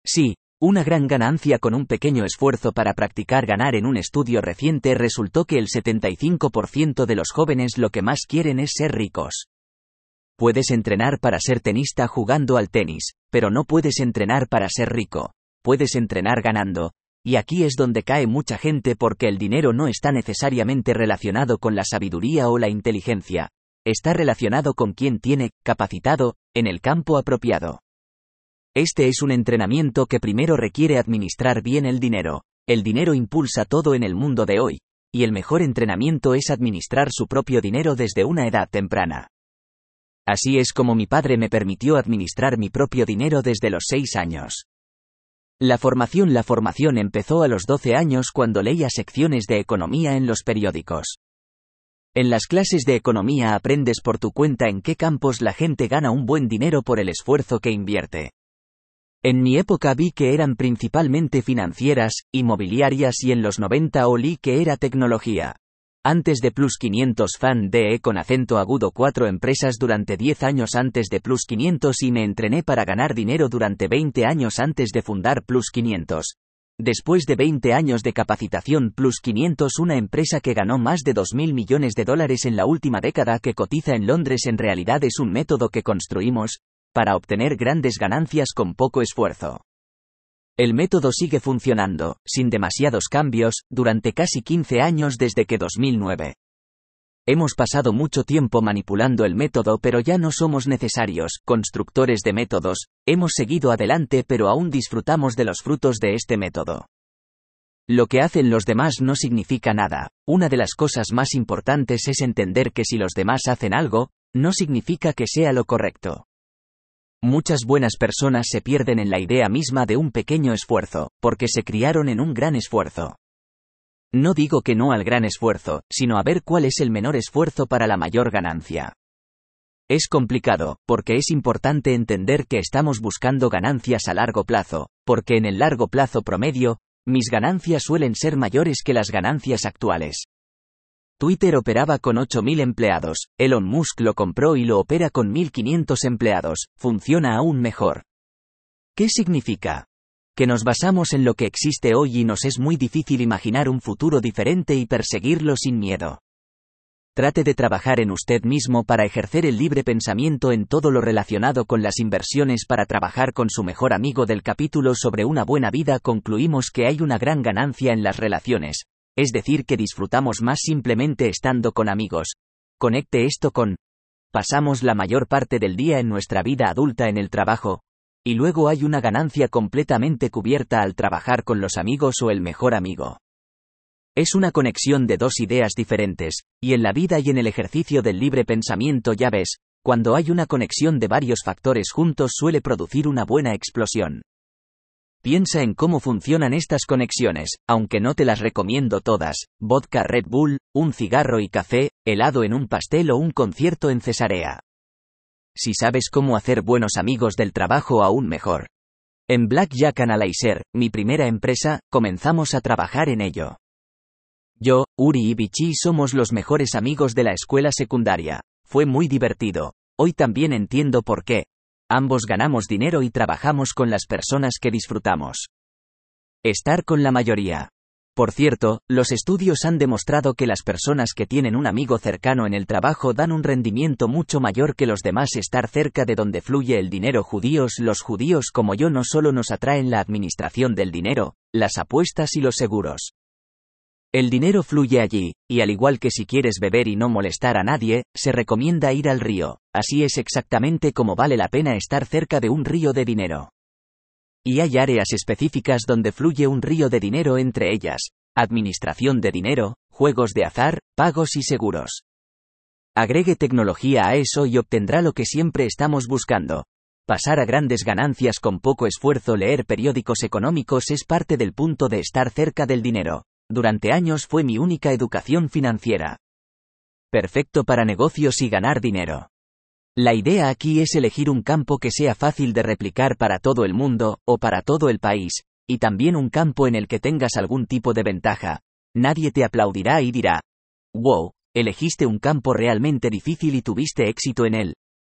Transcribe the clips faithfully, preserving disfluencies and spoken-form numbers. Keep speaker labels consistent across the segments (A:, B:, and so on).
A: Sí, una gran ganancia con un pequeño esfuerzo para practicar ganar. En un estudio reciente resultó que el setenta y cinco por ciento de los jóvenes lo que más quieren es ser ricos. Puedes entrenar para ser tenista jugando al tenis, pero no puedes entrenar para ser rico. Puedes entrenar ganando. Y aquí es donde cae mucha gente porque el dinero no está necesariamente relacionado con la sabiduría o la inteligencia. Está relacionado con quien tiene, capacitado, en el campo apropiado. Este es un entrenamiento que primero requiere administrar bien el dinero. El dinero impulsa todo en el mundo de hoy, y el mejor entrenamiento es administrar su propio dinero desde una edad temprana. Así es como mi padre me permitió administrar mi propio dinero desde los seis años. La formación La formación empezó a los doce años cuando leía secciones de economía en los periódicos. En las clases de economía aprendes por tu cuenta en qué campos la gente gana un buen dinero por el esfuerzo que invierte. En mi época vi que eran principalmente financieras, inmobiliarias y en los noventa olí que era tecnología. Antes de Plus quinientos fan de E con acento agudo cuatro empresas durante diez años antes de Plus quinientos y me entrené para ganar dinero durante veinte años antes de fundar Plus quinientos. Después de veinte años de capacitación Plus quinientos, una empresa que ganó más de dos mil millones de dólares en la última década que cotiza en Londres, en realidad es un método que construimos para obtener grandes ganancias con poco esfuerzo. El método sigue funcionando, sin demasiados cambios, durante casi quince años desde que dos mil nueve. Hemos pasado mucho tiempo manipulando el método, pero ya no somos necesarios constructores de métodos, hemos seguido adelante pero aún disfrutamos de los frutos de este método. Lo que hacen los demás no significa nada. Una de las cosas más importantes es entender que si los demás hacen algo, no significa que sea lo correcto. Muchas buenas personas se pierden en la idea misma de un pequeño esfuerzo, porque se criaron en un gran esfuerzo. No digo que no al gran esfuerzo, sino a ver cuál es el menor esfuerzo para la mayor ganancia. Es complicado, porque es importante entender que estamos buscando ganancias a largo plazo, porque en el largo plazo promedio, mis ganancias suelen ser mayores que las ganancias actuales. Twitter operaba con ocho mil empleados, Elon Musk lo compró y lo opera con mil quinientos empleados, funciona aún mejor. ¿Qué significa? Que nos basamos en lo que existe hoy y nos es muy difícil imaginar un futuro diferente y perseguirlo sin miedo. Trate de trabajar en usted mismo para ejercer el libre pensamiento en todo lo relacionado con las inversiones. Para trabajar con su mejor amigo del capítulo sobre una buena vida concluimos que hay una gran ganancia en las relaciones. Es decir, que disfrutamos más simplemente estando con amigos. Conecte esto con: pasamos la mayor parte del día en nuestra vida adulta en el trabajo, y luego hay una ganancia completamente cubierta al trabajar con los amigos o el mejor amigo. Es una conexión de dos ideas diferentes, y en la vida y en el ejercicio del libre pensamiento ya ves, cuando hay una conexión de varios factores juntos suele producir una buena explosión. Piensa en cómo funcionan estas conexiones, aunque no te las recomiendo todas: vodka Red Bull, un cigarro y café, helado en un pastel o un concierto en Cesarea. Si sabes cómo hacer buenos amigos del trabajo, aún mejor. En Blackjack Analyzer, mi primera empresa, comenzamos a trabajar en ello. Yo, Uri y Vichy somos los mejores amigos de la escuela secundaria. Fue muy divertido. Hoy también entiendo por qué. Ambos ganamos dinero y trabajamos con las personas que disfrutamos. Estar con la mayoría. Por cierto, los estudios han demostrado que las personas que tienen un amigo cercano en el trabajo dan un rendimiento mucho mayor que los demás. Estar cerca de donde fluye el dinero. Judíos. Los judíos como yo no solo nos atraen la administración del dinero, las apuestas y los seguros. El dinero fluye allí, y al igual que si quieres beber y no molestar a nadie, se recomienda ir al río. Así es exactamente como vale la pena estar cerca de un río de dinero. Y hay áreas específicas donde fluye un río de dinero, entre ellas, administración de dinero, juegos de azar, pagos y seguros. Agregue tecnología a eso y obtendrá lo que siempre estamos buscando: pasar a grandes ganancias con poco esfuerzo. Leer periódicos económicos es parte del punto de estar cerca del dinero. Durante años fue mi única educación financiera. Perfecto para negocios y ganar dinero. La idea aquí es elegir un campo que sea fácil de replicar para todo el mundo, o para todo el país, y también un campo en el que tengas algún tipo de ventaja. Nadie te aplaudirá y dirá: wow, elegiste un campo realmente difícil y tuviste éxito en él.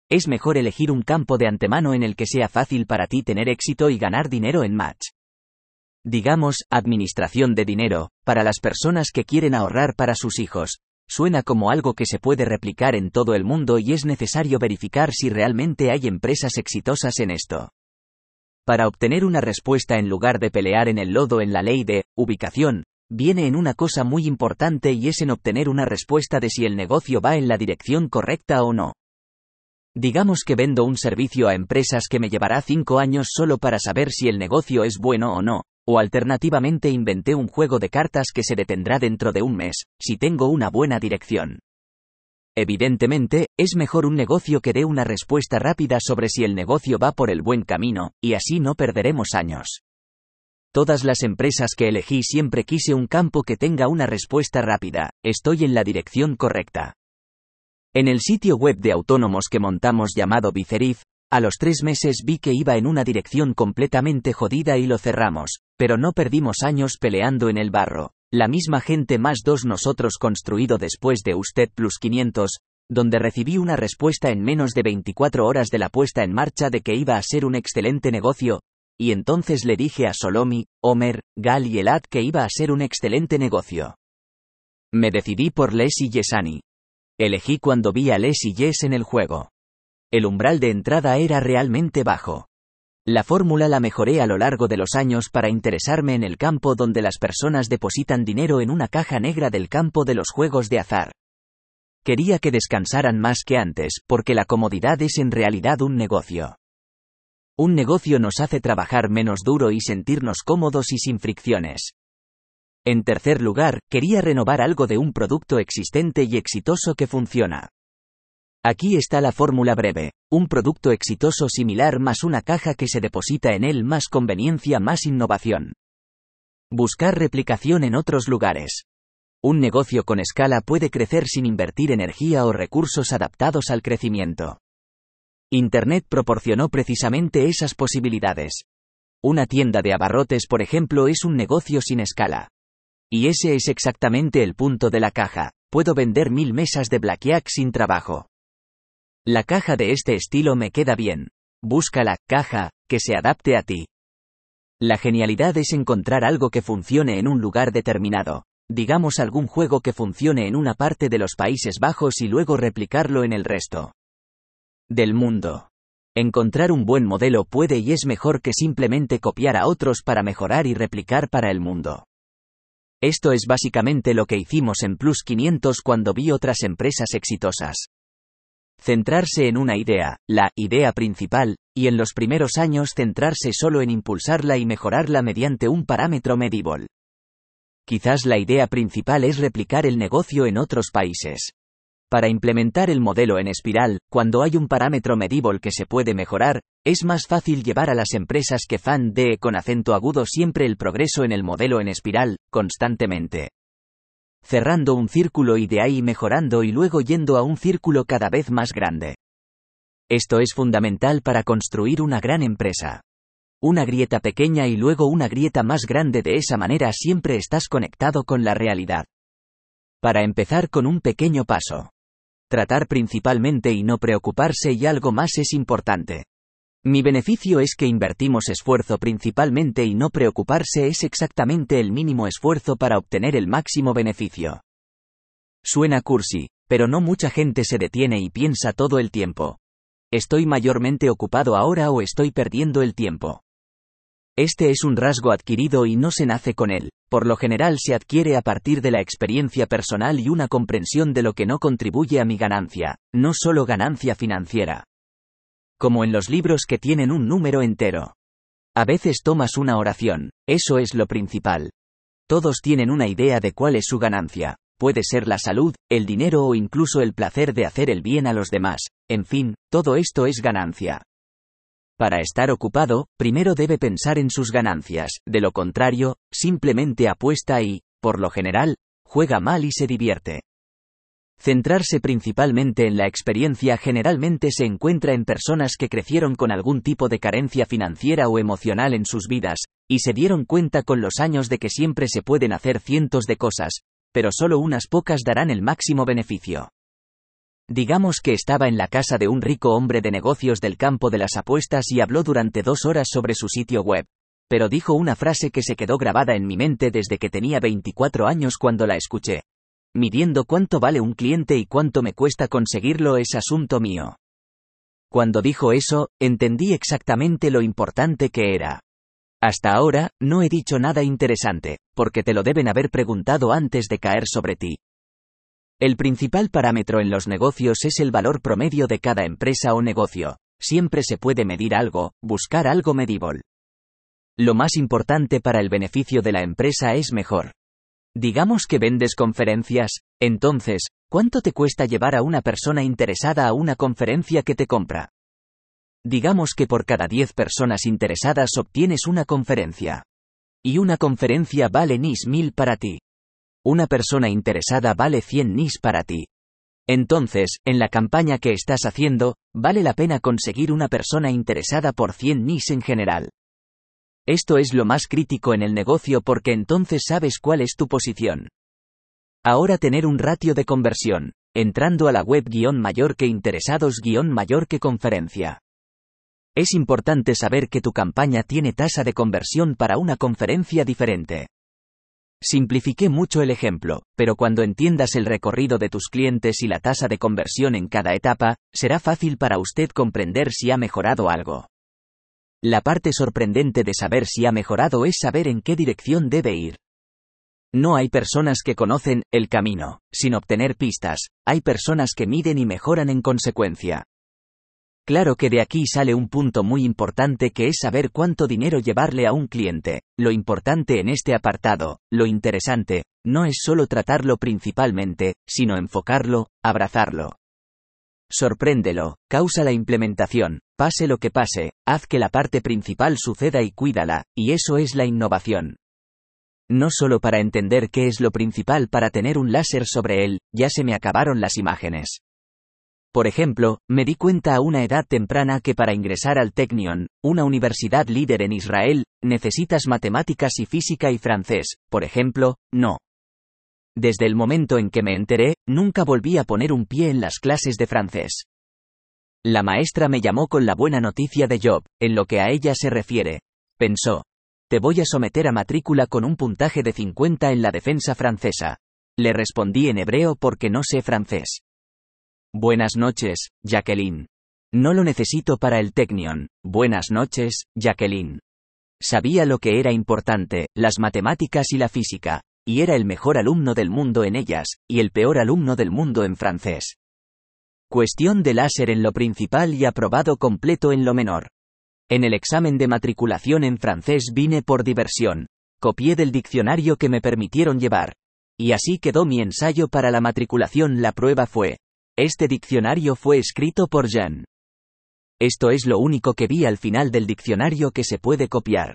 A: es mejor elegir un campo de antemano en el que sea fácil para ti tener éxito y ganar dinero en match. Digamos, administración de dinero, para las personas que quieren ahorrar para sus hijos. Suena como algo que se puede replicar en todo el mundo y es necesario verificar si realmente hay empresas exitosas en esto. Para obtener una respuesta en lugar de pelear en el lodo en la ley de ubicación, viene en una cosa muy importante y es en obtener una respuesta de si el negocio va en la dirección correcta o no. Digamos que vendo un servicio a empresas que me llevará cinco años solo para saber si el negocio es bueno o no, o alternativamente inventé un juego de cartas que se detendrá dentro de un mes, si tengo una buena dirección. Evidentemente, es mejor un negocio que dé una respuesta rápida sobre si el negocio va por el buen camino, y así no perderemos años. Todas las empresas que elegí siempre quise un campo que tenga una respuesta rápida, estoy en la dirección correcta. En el sitio web de autónomos que montamos llamado Bicerif, a los tres meses vi que iba en una dirección completamente jodida y lo cerramos, pero no perdimos años peleando en el barro. La misma gente más dos nosotros construido después de usted plus quinientos, donde recibí una respuesta en menos de veinticuatro horas de la puesta en marcha de que iba a ser un excelente negocio, y entonces le dije a Solomi, Omer, Gal y Elad que iba a ser un excelente negocio. Me decidí por Les y Yesani. Elegí cuando vi a Les y Yes en el juego. El umbral de entrada era realmente bajo. La fórmula la mejoré a lo largo de los años para interesarme en el campo donde las personas depositan dinero en una caja negra del campo de los juegos de azar. Quería que descansaran más que antes, porque la comodidad es en realidad un negocio. Un negocio nos hace trabajar menos duro y sentirnos cómodos y sin fricciones. En tercer lugar, quería renovar algo de un producto existente y exitoso que funciona. Aquí está la fórmula breve, un producto exitoso similar más una caja que se deposita en él más conveniencia más innovación. Buscar replicación en otros lugares. Un negocio con escala puede crecer sin invertir energía o recursos adaptados al crecimiento. Internet proporcionó precisamente esas posibilidades. Una tienda de abarrotes, por ejemplo, es un negocio sin escala. Y ese es exactamente el punto de la caja, puedo vender mil mesas de blackjack sin trabajo. La caja de este estilo me queda bien. Busca la caja que se adapte a ti. La genialidad es encontrar algo que funcione en un lugar determinado, digamos algún juego que funcione en una parte de los Países Bajos y luego replicarlo en el resto del mundo. Encontrar un buen modelo puede y es mejor que simplemente copiar a otros para mejorar y replicar para el mundo. Esto es básicamente lo que hicimos en Plus quinientos cuando vi otras empresas exitosas. Centrarse en una idea, la idea principal, y en los primeros años centrarse solo en impulsarla y mejorarla mediante un parámetro medible. Quizás la idea principal es replicar el negocio en otros países. Para implementar el modelo en espiral, cuando hay un parámetro medible que se puede mejorar, es más fácil llevar a las empresas que fan de con acento agudo siempre el progreso en el modelo en espiral, constantemente. Cerrando un círculo y de ahí mejorando y luego yendo a un círculo cada vez más grande. Esto es fundamental para construir una gran empresa. Una grieta pequeña y luego una grieta más grande, de esa manera siempre estás conectado con la realidad. Para empezar con un pequeño paso. Tratar principalmente y no preocuparse, y algo más es importante. Mi beneficio es que invertimos esfuerzo principalmente y no preocuparse es exactamente el mínimo esfuerzo para obtener el máximo beneficio. Suena cursi, pero no mucha gente se detiene y piensa todo el tiempo. ¿Estoy mayormente ocupado ahora o estoy perdiendo el tiempo? Este es un rasgo adquirido y no se nace con él, por lo general se adquiere a partir de la experiencia personal y una comprensión de lo que no contribuye a mi ganancia, no solo ganancia financiera. Como en los libros que tienen un número entero. A veces tomas una oración, eso es lo principal. Todos tienen una idea de cuál es su ganancia, puede ser la salud, el dinero o incluso el placer de hacer el bien a los demás, en fin, todo esto es ganancia. Para estar ocupado, primero debe pensar en sus ganancias, de lo contrario, simplemente apuesta y, por lo general, juega mal y se divierte. Centrarse principalmente en la experiencia generalmente se encuentra en personas que crecieron con algún tipo de carencia financiera o emocional en sus vidas, y se dieron cuenta con los años de que siempre se pueden hacer cientos de cosas, pero solo unas pocas darán el máximo beneficio. Digamos que estaba en la casa de un rico hombre de negocios del campo de las apuestas y habló durante dos horas sobre su sitio web. Pero dijo una frase que se quedó grabada en mi mente desde que tenía veinticuatro años cuando la escuché. Midiendo cuánto vale un cliente y cuánto me cuesta conseguirlo es asunto mío. Cuando dijo eso, entendí exactamente lo importante que era. Hasta ahora, no he dicho nada interesante, porque te lo deben haber preguntado antes de caer sobre ti. El principal parámetro en los negocios es el valor promedio de cada empresa o negocio. Siempre se puede medir algo, buscar algo medible. Lo más importante para el beneficio de la empresa es mejor. Digamos que vendes conferencias, entonces, ¿cuánto te cuesta llevar a una persona interesada a una conferencia que te compra? Digamos que por cada diez personas interesadas obtienes una conferencia. Y una conferencia vale nis mil para ti. Una persona interesada vale cien nis para ti. Entonces, en la campaña que estás haciendo, vale la pena conseguir una persona interesada por cien nis en general. Esto es lo más crítico en el negocio porque entonces sabes cuál es tu posición. Ahora tener un ratio de conversión, entrando a la web guión mayor que interesados guión mayor que conferencia. Es importante saber que tu campaña tiene tasa de conversión para una conferencia diferente. Simplifiqué mucho el ejemplo, pero cuando entiendas el recorrido de tus clientes y la tasa de conversión en cada etapa, será fácil para usted comprender si ha mejorado algo. La parte sorprendente de saber si ha mejorado es saber en qué dirección debe ir. No hay personas que conocen el camino, sin obtener pistas, hay personas que miden y mejoran en consecuencia. Claro que de aquí sale un punto muy importante que es saber cuánto dinero llevarle a un cliente. Lo importante en este apartado, lo interesante, no es solo tratarlo principalmente, sino enfocarlo, abrazarlo. Sorpréndelo, causa la implementación, pase lo que pase, haz que la parte principal suceda y cuídala, y eso es la innovación. No solo para entender qué es lo principal para tener un láser sobre él, ya se me acabaron las imágenes. Por ejemplo, me di cuenta a una edad temprana que para ingresar al Technion, una universidad líder en Israel, necesitas matemáticas y física y francés, por ejemplo, no. Desde el momento en que me enteré, nunca volví a poner un pie en las clases de francés. La maestra me llamó con la buena noticia de Job, en lo que a ella se refiere. Pensó. Te voy a someter a matrícula con un puntaje de cincuenta en la defensa francesa. Le respondí en hebreo porque no sé francés. Buenas noches, Jacqueline. No lo necesito para el Technion. Buenas noches, Jacqueline. Sabía lo que era importante, las matemáticas y la física, y era el mejor alumno del mundo en ellas, y el peor alumno del mundo en francés. Cuestión de láser en lo principal y aprobado completo en lo menor. En el examen de matriculación en francés vine por diversión. Copié del diccionario que me permitieron llevar. Y así quedó mi ensayo para la matriculación. La prueba fue. Este diccionario fue escrito por Jean. Esto es lo único que vi al final del diccionario que se puede copiar.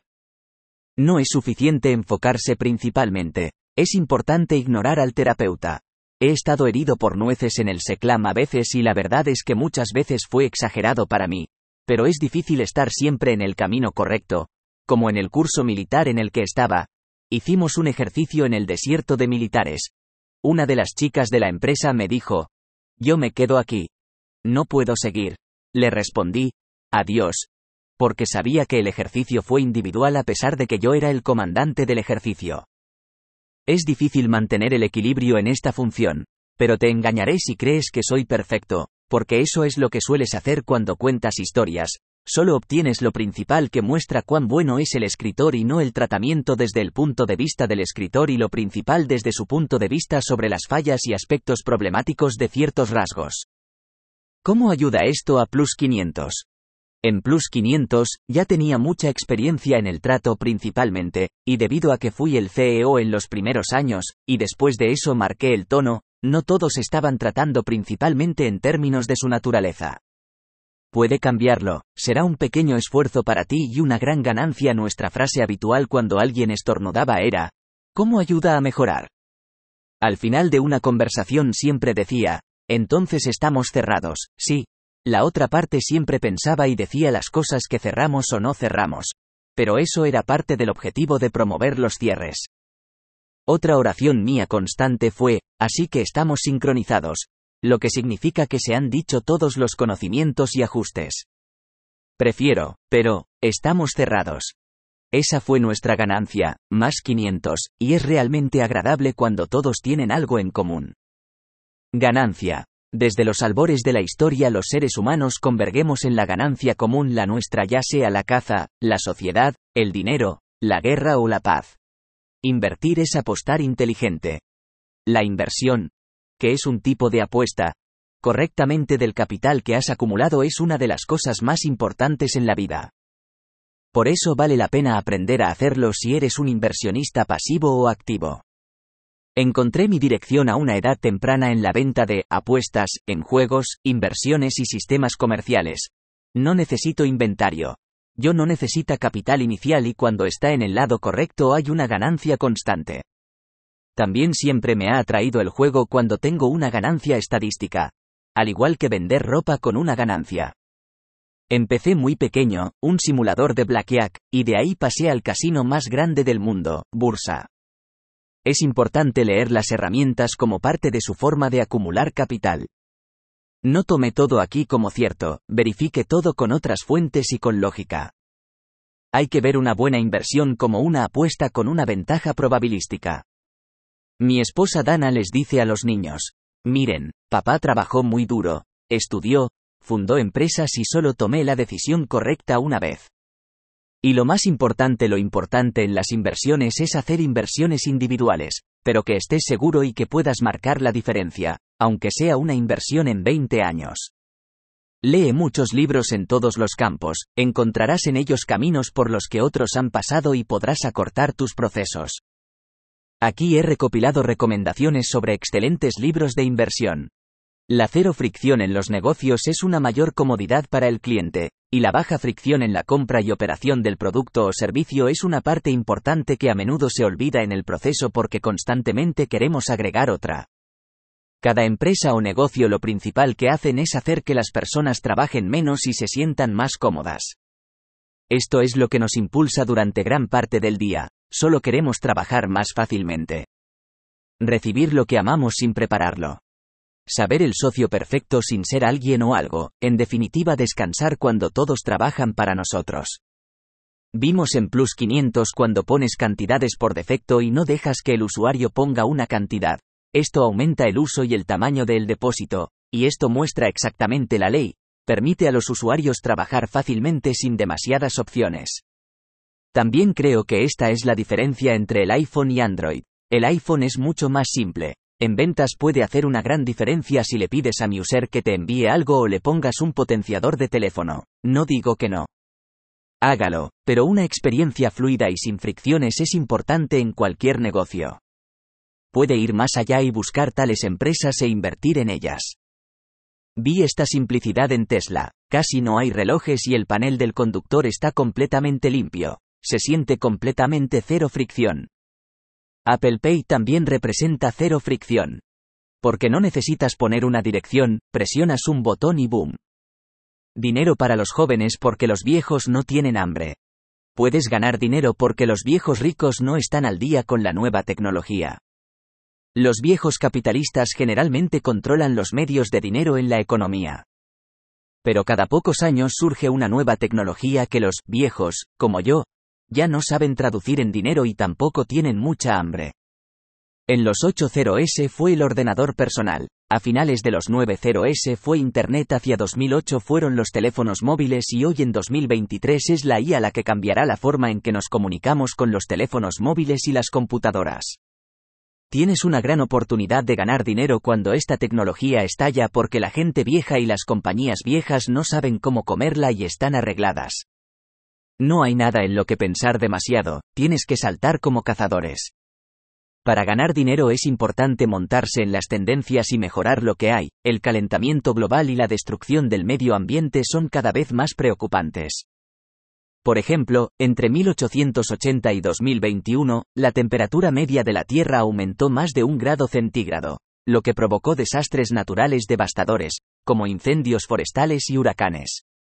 A: No es suficiente enfocarse principalmente. Es importante ignorar al terapeuta. He estado herido por nueces en el SECLAM a veces y la verdad es que muchas veces fue exagerado para mí. Pero es difícil estar siempre en el camino correcto. Como en el curso militar en el que estaba. Hicimos un ejercicio en el desierto de militares. Una de las chicas de la empresa me dijo. Yo me quedo aquí. No puedo seguir. Le respondí. Adiós. Porque sabía que el ejercicio fue individual a pesar de que yo era el comandante del ejercicio. Es difícil mantener el equilibrio en esta función. Pero te engañaré si crees que soy perfecto, porque eso es lo que sueles hacer cuando cuentas historias. Solo obtienes lo principal que muestra cuán bueno es el escritor y no el tratamiento desde el punto de vista del escritor y lo principal desde su punto de vista sobre las fallas y aspectos problemáticos de ciertos rasgos. ¿Cómo ayuda esto a Plus quinientos? En Plus quinientos, ya tenía mucha experiencia en el trato principalmente, y debido a que fui el C E O en los primeros años, y después de eso marqué el tono, no todos estaban tratando principalmente en términos de su naturaleza. Puede cambiarlo, será un pequeño esfuerzo para ti y una gran ganancia. Nuestra frase habitual cuando alguien estornudaba era, ¿cómo ayuda a mejorar? Al final de una conversación siempre decía, entonces estamos cerrados, sí. La otra parte siempre pensaba y decía las cosas que cerramos o no cerramos. Pero eso era parte del objetivo de promover los cierres. Otra oración mía constante fue, así que estamos sincronizados. lo que significa que se han dicho todos los conocimientos y ajustes. Prefiero, pero, estamos cerrados. Esa fue nuestra ganancia, más quinientos, y es realmente agradable cuando todos tienen algo en común. Ganancia. Desde los albores de la historia los seres humanos convergemos en la ganancia común, la nuestra, ya sea la caza, la sociedad, el dinero, la guerra o la paz. Invertir es apostar inteligente. La inversión, que es un tipo de apuesta, correctamente del capital que has acumulado, es una de las cosas más importantes en la vida. Por eso vale la pena aprender a hacerlo si eres un inversionista pasivo o activo. Encontré mi dirección a una edad temprana en la venta de apuestas, en juegos, inversiones y sistemas comerciales. No necesito inventario. Yo no necesita capital inicial y cuando está en el lado correcto hay una ganancia constante. También siempre me ha atraído el juego cuando tengo una ganancia estadística. Al igual que vender ropa con una ganancia. Empecé muy pequeño, un simulador de blackjack, y de ahí pasé al casino más grande del mundo, Bursa. Es importante leer las herramientas como parte de su forma de acumular capital. No tome todo aquí como cierto, verifique todo con otras fuentes y con lógica. Hay que ver una buena inversión como una apuesta con una ventaja probabilística. Mi esposa Dana les dice a los niños: miren, papá trabajó muy duro, estudió, fundó empresas y solo tomé la decisión correcta una vez. Y lo más importante, lo importante en las inversiones es hacer inversiones individuales, pero que estés seguro y que puedas marcar la diferencia, aunque sea una inversión en veinte años. Lee muchos libros en todos los campos, encontrarás en ellos caminos por los que otros han pasado y podrás acortar tus procesos. Aquí he recopilado recomendaciones sobre excelentes libros de inversión. La cero fricción en los negocios es una mayor comodidad para el cliente, y la baja fricción en la compra y operación del producto o servicio es una parte importante que a menudo se olvida en el proceso porque constantemente queremos agregar otra. Cada empresa o negocio lo principal que hacen es hacer que las personas trabajen menos y se sientan más cómodas. Esto es lo que nos impulsa durante gran parte del día, solo queremos trabajar más fácilmente. Recibir lo que amamos sin prepararlo. Saber el socio perfecto sin ser alguien o algo, en definitiva descansar cuando todos trabajan para nosotros. Vimos en Plus quinientos cuando pones cantidades por defecto y no dejas que el usuario ponga una cantidad. Esto aumenta el uso y el tamaño del depósito, y esto muestra exactamente la ley, permite a los usuarios trabajar fácilmente sin demasiadas opciones. También creo que esta es la diferencia entre el iPhone y Android. El iPhone es mucho más simple. En ventas puede hacer una gran diferencia si le pides a mi user que te envíe algo o le pongas un potenciador de teléfono. No digo que no. Hágalo, pero una experiencia fluida y sin fricciones es importante en cualquier negocio. Puede ir más allá y buscar tales empresas e invertir en ellas. Vi esta simplicidad en Tesla. Casi no hay relojes y el panel del conductor está completamente limpio. Se siente completamente cero fricción. Apple Pay también representa cero fricción. Porque no necesitas poner una dirección, presionas un botón y boom. Dinero para los jóvenes porque los viejos no tienen hambre. Puedes ganar dinero porque los viejos ricos no están al día con la nueva tecnología. Los viejos capitalistas generalmente controlan los medios de dinero en la economía. Pero cada pocos años surge una nueva tecnología que los viejos, como yo, ya no saben traducir en dinero y tampoco tienen mucha hambre. En los ochenta ese fue el ordenador personal, a finales de los noventa ese fue Internet, hacia dos mil ocho fueron los teléfonos móviles y hoy en dos mil veintitrés es la I A la que cambiará la forma en que nos comunicamos con los teléfonos móviles y las computadoras. Tienes una gran oportunidad de ganar dinero cuando esta tecnología estalla porque la gente vieja y las compañías viejas no saben cómo comerla y están arregladas. No hay nada en lo que pensar demasiado, tienes que saltar como cazadores. Para ganar dinero es importante montarse en las tendencias y mejorar lo que hay. El calentamiento global y la destrucción del medio ambiente son cada vez más preocupantes. Por ejemplo, entre mil ochocientos ochenta y dos mil veintiuno, la temperatura media de la Tierra aumentó más de un grado centígrado, lo que provocó desastres naturales devastadores, como incendios forestales y huracanes.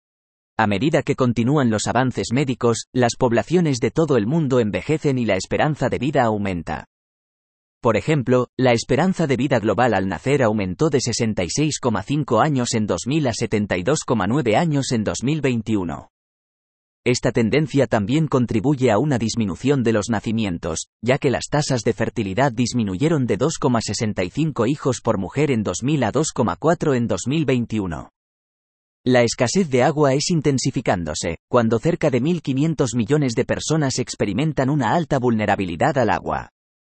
A: A medida que continúan los avances médicos, las poblaciones de todo el mundo envejecen y la esperanza de vida aumenta. Por ejemplo, la esperanza de vida global al nacer aumentó de sesenta y seis coma cinco años en dos mil a setenta y dos coma nueve años en dos mil veintiuno. Esta tendencia también contribuye a una disminución de los nacimientos, ya que las tasas de fertilidad disminuyeron de dos coma sesenta y cinco hijos por mujer en dos mil a dos coma cuatro en dos mil veintiuno. La escasez de agua es intensificándose, cuando cerca de mil quinientos millones de personas experimentan una alta vulnerabilidad al agua.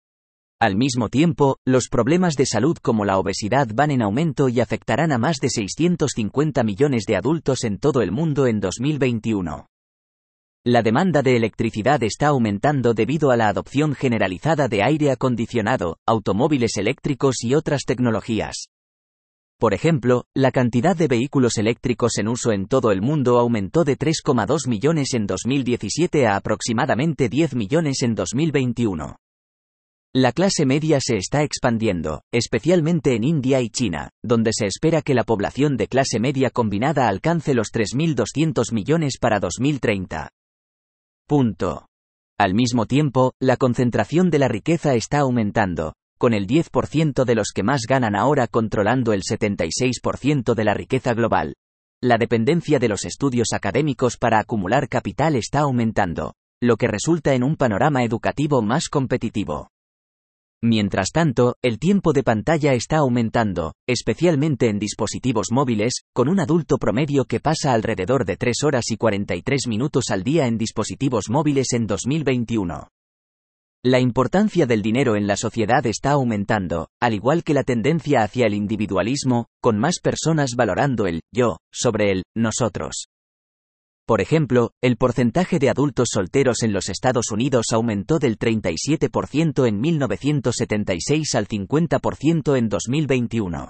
A: Al mismo tiempo, los problemas de salud como la obesidad van en aumento y afectarán a más de seiscientos cincuenta millones de adultos en todo el mundo en dos mil veintiuno. La demanda de electricidad está aumentando debido a la adopción generalizada de aire acondicionado, automóviles eléctricos y otras tecnologías. Por ejemplo, la cantidad de vehículos eléctricos en uso en todo el mundo aumentó de tres coma dos millones en dos mil diecisiete a aproximadamente diez millones en dos mil veintiuno. La clase media se está expandiendo, especialmente en India y China, donde se espera que la población de clase media combinada alcance los tres mil doscientos millones para dos mil treinta. Punto. Al mismo tiempo, la concentración de la riqueza está aumentando, con el diez por ciento de los que más ganan ahora controlando el setenta y seis por ciento de la riqueza global. La dependencia de los estudios académicos para acumular capital está aumentando, lo que resulta en un panorama educativo más competitivo. Mientras tanto, el tiempo de pantalla está aumentando, especialmente en dispositivos móviles, con un adulto promedio que pasa alrededor de tres horas y cuarenta y tres minutos al día en dispositivos móviles en dos mil veintiuno. La importancia del dinero en la sociedad está aumentando, al igual que la tendencia hacia el individualismo, con más personas valorando el yo sobre el nosotros. Por ejemplo, el porcentaje de adultos solteros en los Estados Unidos aumentó del treinta y siete por ciento en mil novecientos setenta y seis al cincuenta por ciento en dos mil veintiuno.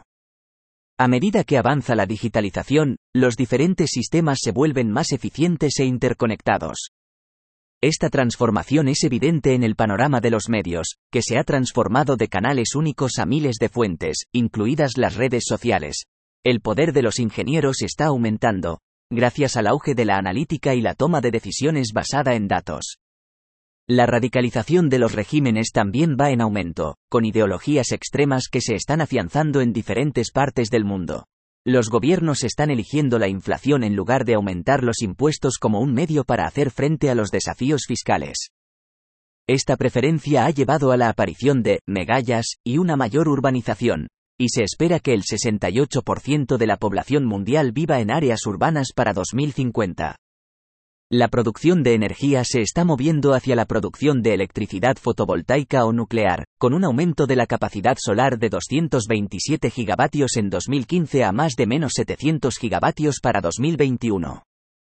A: A medida que avanza la digitalización, los diferentes sistemas se vuelven más eficientes e interconectados. Esta transformación es evidente en el panorama de los medios, que se ha transformado de canales únicos a miles de fuentes, incluidas las redes sociales. El poder de los ingenieros está aumentando, gracias al auge de la analítica y la toma de decisiones basada en datos. La radicalización de los regímenes también va en aumento, con ideologías extremas que se están afianzando en diferentes partes del mundo. Los gobiernos están eligiendo la inflación en lugar de aumentar los impuestos como un medio para hacer frente a los desafíos fiscales. Esta preferencia ha llevado a la aparición de megallas y una mayor urbanización, y se espera que el sesenta y ocho por ciento de la población mundial viva en áreas urbanas para dos mil cincuenta. La producción de energía se está moviendo hacia la producción de electricidad fotovoltaica o nuclear, con un aumento de la capacidad solar de doscientos veintisiete gigavatios en dos mil quince a más de menos setecientos gigavatios para dos mil veintiuno.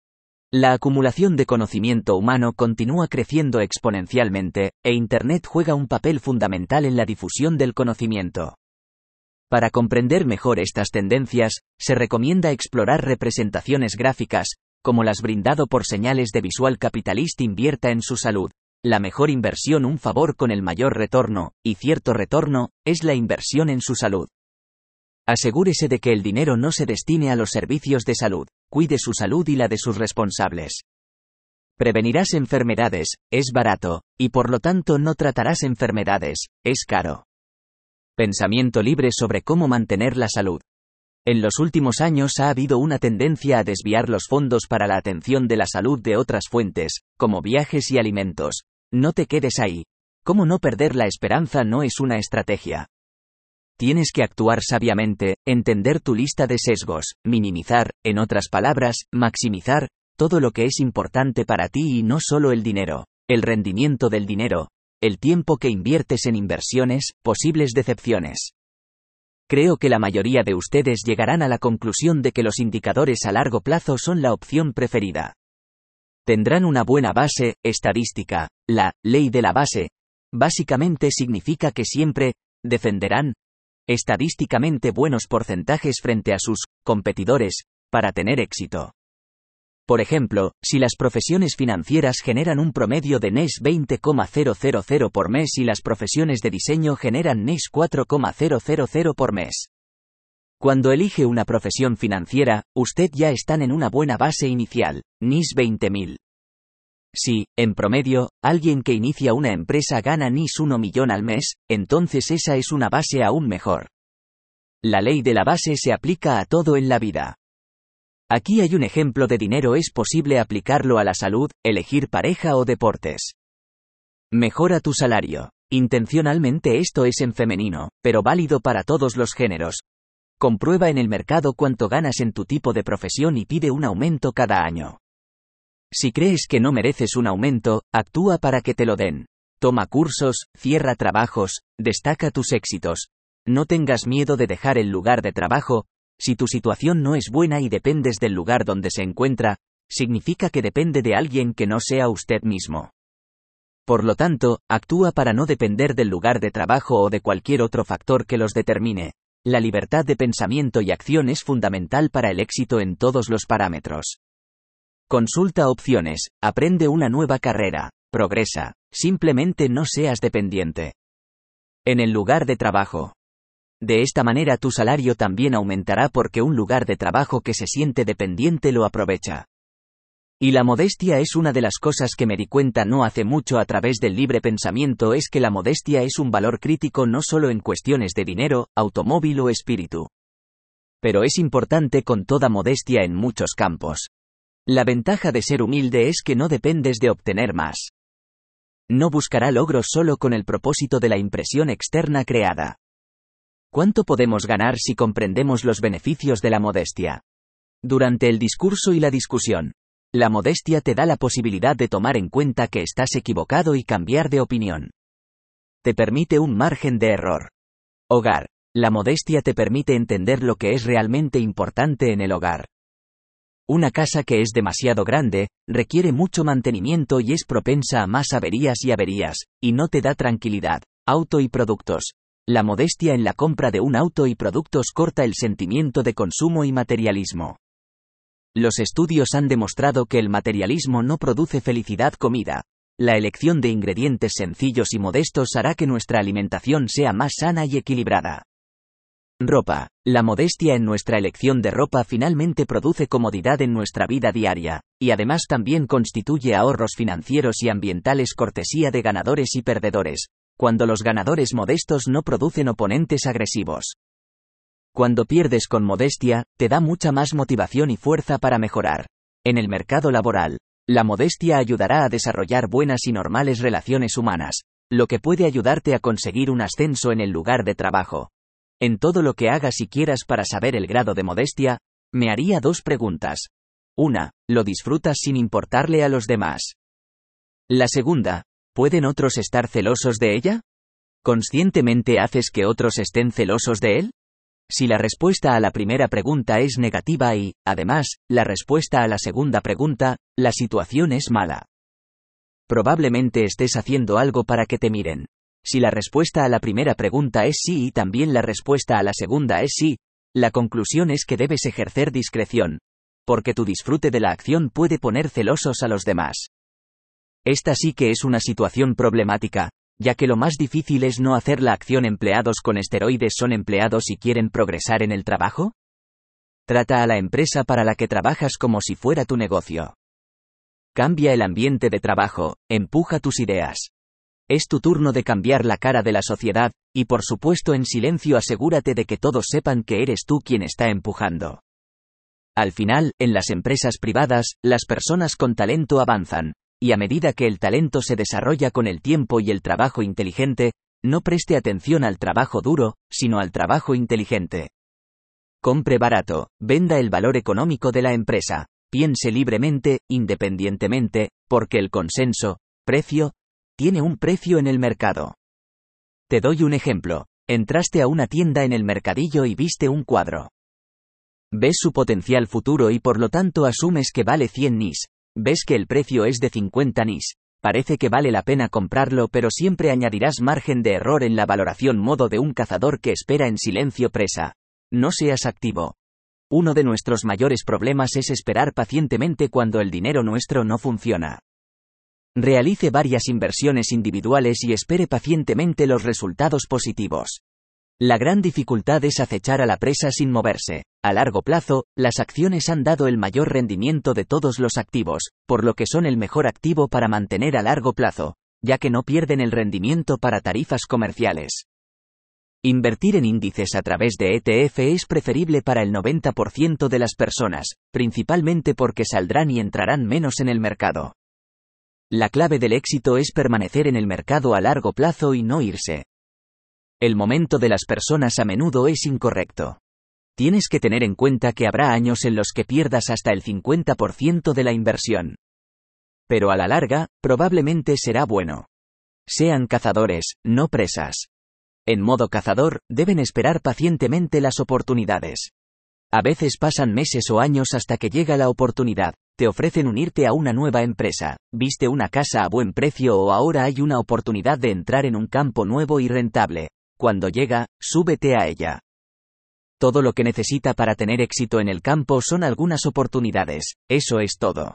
A: La acumulación de conocimiento humano continúa creciendo exponencialmente, e Internet juega un papel fundamental en la difusión del conocimiento. Para comprender mejor estas tendencias, se recomienda explorar representaciones gráficas, como las brindado por señales de Visual Capitalist invierta en su salud. La mejor inversión, un favor con el mayor retorno, y cierto retorno, es la inversión en su salud. Asegúrese de que el dinero no se destine a los servicios de salud, cuide su salud y la de sus responsables. Prevenirás enfermedades, es barato, y por lo tanto no tratarás enfermedades, es caro. Pensamiento libre sobre cómo mantener la salud. En los últimos años ha habido una tendencia a desviar los fondos para la atención de la salud de otras fuentes, como viajes y alimentos. No te quedes ahí. ¿Cómo no perder la esperanza no es una estrategia? Tienes que actuar sabiamente, entender tu lista de sesgos, minimizar, en otras palabras, maximizar, todo lo que es importante para ti y no solo el dinero, el rendimiento del dinero, el tiempo que inviertes en inversiones, posibles decepciones. Creo que la mayoría de ustedes llegarán a la conclusión de que los indicadores a largo plazo son la opción preferida. Tendrán una buena base estadística. La ley de la base básicamente significa que siempre defenderán estadísticamente buenos porcentajes frente a sus competidores para tener éxito. Por ejemplo, si las profesiones financieras generan un promedio de N E S veinte coma cero cero cero por mes y las profesiones de diseño generan N E S cuatro coma cero cero cero por mes. Cuando elige una profesión financiera, usted ya está en una buena base inicial, N I S veinte mil. Si, en promedio, alguien que inicia una empresa gana ni un millón al mes, entonces esa es una base aún mejor. La ley de la base se aplica a todo en la vida. Aquí hay un ejemplo de dinero, es posible aplicarlo a la salud, elegir pareja o deportes. Mejora tu salario. Intencionalmente esto es en femenino, pero válido para todos los géneros. Comprueba en el mercado cuánto ganas en tu tipo de profesión y pide un aumento cada año. Si crees que no mereces un aumento, actúa para que te lo den. Toma cursos, cierra trabajos, destaca tus éxitos. No tengas miedo de dejar el lugar de trabajo. Si tu situación no es buena y dependes del lugar donde se encuentra, significa que depende de alguien que no sea usted mismo. Por lo tanto, actúa para no depender del lugar de trabajo o de cualquier otro factor que los determine. La libertad de pensamiento y acción es fundamental para el éxito en todos los parámetros. Consulta opciones, aprende una nueva carrera, progresa, simplemente no seas dependiente. En el lugar de trabajo. De esta manera tu salario también aumentará porque un lugar de trabajo que se siente dependiente lo aprovecha. Y la modestia es una de las cosas que me di cuenta no hace mucho a través del libre pensamiento, es que la modestia es un valor crítico no solo en cuestiones de dinero, automóvil o espíritu. Pero es importante con toda modestia en muchos campos. La ventaja de ser humilde es que no dependes de obtener más. No buscará logros solo con el propósito de la impresión externa creada. ¿Cuánto podemos ganar si comprendemos los beneficios de la modestia? Durante el discurso y la discusión. La modestia te da la posibilidad de tomar en cuenta que estás equivocado y cambiar de opinión. Te permite un margen de error. Hogar. La modestia te permite entender lo que es realmente importante en el hogar. Una casa que es demasiado grande, requiere mucho mantenimiento y es propensa a más averías y averías, y no te da tranquilidad. Auto y productos. La modestia en la compra de un auto y productos corta el sentimiento de consumo y materialismo. Los estudios han demostrado que el materialismo no produce felicidad. Comida. La elección de ingredientes sencillos y modestos hará que nuestra alimentación sea más sana y equilibrada. Ropa. La modestia en nuestra elección de ropa finalmente produce comodidad en nuestra vida diaria, y además también constituye ahorros financieros y ambientales, cortesía de ganadores y perdedores, cuando los ganadores modestos no producen oponentes agresivos. Cuando pierdes con modestia, te da mucha más motivación y fuerza para mejorar. En el mercado laboral, la modestia ayudará a desarrollar buenas y normales relaciones humanas, lo que puede ayudarte a conseguir un ascenso en el lugar de trabajo. En todo lo que hagas y quieras. Para saber el grado de modestia, me haría dos preguntas. Una, ¿lo disfrutas sin importarle a los demás? La segunda, ¿pueden otros estar celosos de ella? ¿Conscientemente haces que otros estén celosos de él? Si la respuesta a la primera pregunta es negativa y, además, la respuesta a la segunda pregunta, la situación es mala. Probablemente estés haciendo algo para que te miren. Si la respuesta a la primera pregunta es sí y también la respuesta a la segunda es sí, la conclusión es que debes ejercer discreción, porque tu disfrute de la acción puede poner celosos a los demás. Esta sí que es una situación problemática, ya que lo más difícil es no hacer la acción. ¿Empleados con esteroides son empleados y quieren progresar en el trabajo? Trata a la empresa para la que trabajas como si fuera tu negocio. Cambia el ambiente de trabajo, empuja tus ideas. Es tu turno de cambiar la cara de la sociedad, y por supuesto en silencio asegúrate de que todos sepan que eres tú quien está empujando. Al final, en las empresas privadas, las personas con talento avanzan, y a medida que el talento se desarrolla con el tiempo y el trabajo inteligente, no preste atención al trabajo duro, sino al trabajo inteligente. Compre barato, venda el valor económico de la empresa, piense libremente, independientemente, porque el consenso, precio, tiene un precio en el mercado. Te doy un ejemplo. Entraste a una tienda en el mercadillo y viste un cuadro. Ves su potencial futuro y por lo tanto asumes que vale cien nis. Ves que el precio es de cincuenta nis. Parece que vale la pena comprarlo, pero siempre añadirás margen de error en la valoración. Modo de un cazador que espera en silencio presa. No seas activo. Uno de nuestros mayores problemas es esperar pacientemente cuando el dinero nuestro no funciona. Realice varias inversiones individuales y espere pacientemente los resultados positivos. La gran dificultad es acechar a la presa sin moverse. A largo plazo, las acciones han dado el mayor rendimiento de todos los activos, por lo que son el mejor activo para mantener a largo plazo, ya que no pierden el rendimiento para tarifas comerciales. Invertir en índices a través de E T F es preferible para el noventa por ciento de las personas, principalmente porque saldrán y entrarán menos en el mercado. La clave del éxito es permanecer en el mercado a largo plazo y no irse. El momento de las personas a menudo es incorrecto. Tienes que tener en cuenta que habrá años en los que pierdas hasta el cincuenta por ciento de la inversión. Pero a la larga, probablemente será bueno. Sean cazadores, no presas. En modo cazador, deben esperar pacientemente las oportunidades. A veces pasan meses o años hasta que llega la oportunidad. Te ofrecen unirte a una nueva empresa, viste una casa a buen precio o ahora hay una oportunidad de entrar en un campo nuevo y rentable. Cuando llega, súbete a ella. Todo lo que necesita para tener éxito en el campo son algunas oportunidades, eso es todo.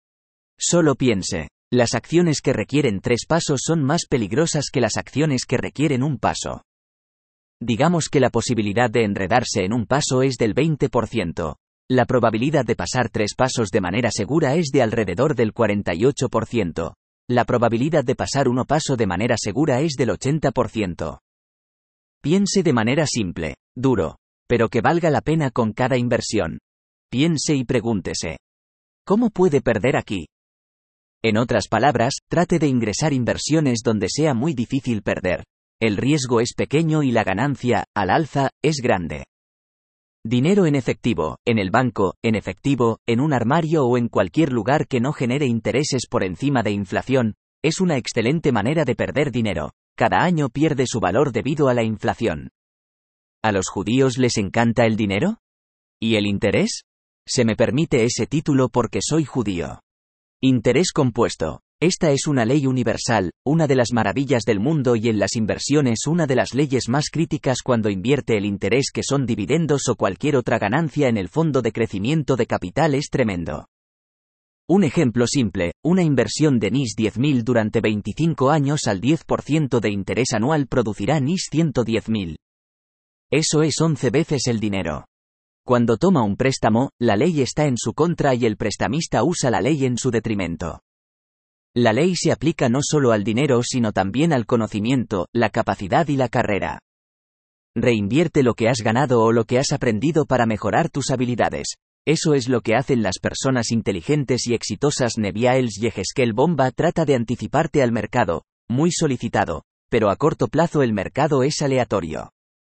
A: Solo piense, las acciones que requieren tres pasos son más peligrosas que las acciones que requieren un paso. Digamos que la posibilidad de enredarse en un paso es del veinte por ciento. La probabilidad de pasar tres pasos de manera segura es de alrededor del cuarenta y ocho por ciento. La probabilidad de pasar uno paso de manera segura es del ochenta por ciento. Piense de manera simple, duro, pero que valga la pena con cada inversión. Piense y pregúntese, ¿cómo puede perder aquí? En otras palabras, trate de ingresar inversiones donde sea muy difícil perder. El riesgo es pequeño y la ganancia, al alza, es grande. Dinero en efectivo, en el banco, en efectivo, en un armario o en cualquier lugar que no genere intereses por encima de inflación, es una excelente manera de perder dinero. Cada año pierde su valor debido a la inflación. ¿A los judíos les encanta el dinero? ¿Y el interés? Se me permite ese título porque soy judío. Interés compuesto. Esta es una ley universal, una de las maravillas del mundo y en las inversiones una de las leyes más críticas cuando invierte el interés que son dividendos o cualquier otra ganancia en el fondo de crecimiento de capital es tremendo. Un ejemplo simple, una inversión de N I S diez mil durante veinticinco años al diez por ciento de interés anual producirá N I S ciento diez mil. Eso es once veces el dinero. Cuando toma un préstamo, la ley está en su contra y el prestamista usa la ley en su detrimento. La ley se aplica no solo al dinero sino también al conocimiento, la capacidad y la carrera. Reinvierte lo que has ganado o lo que has aprendido para mejorar tus habilidades. Eso es lo que hacen las personas inteligentes y exitosas. Neviaels Yehezkel Bomba trata de anticiparte al mercado, muy solicitado, pero a corto plazo el mercado es aleatorio.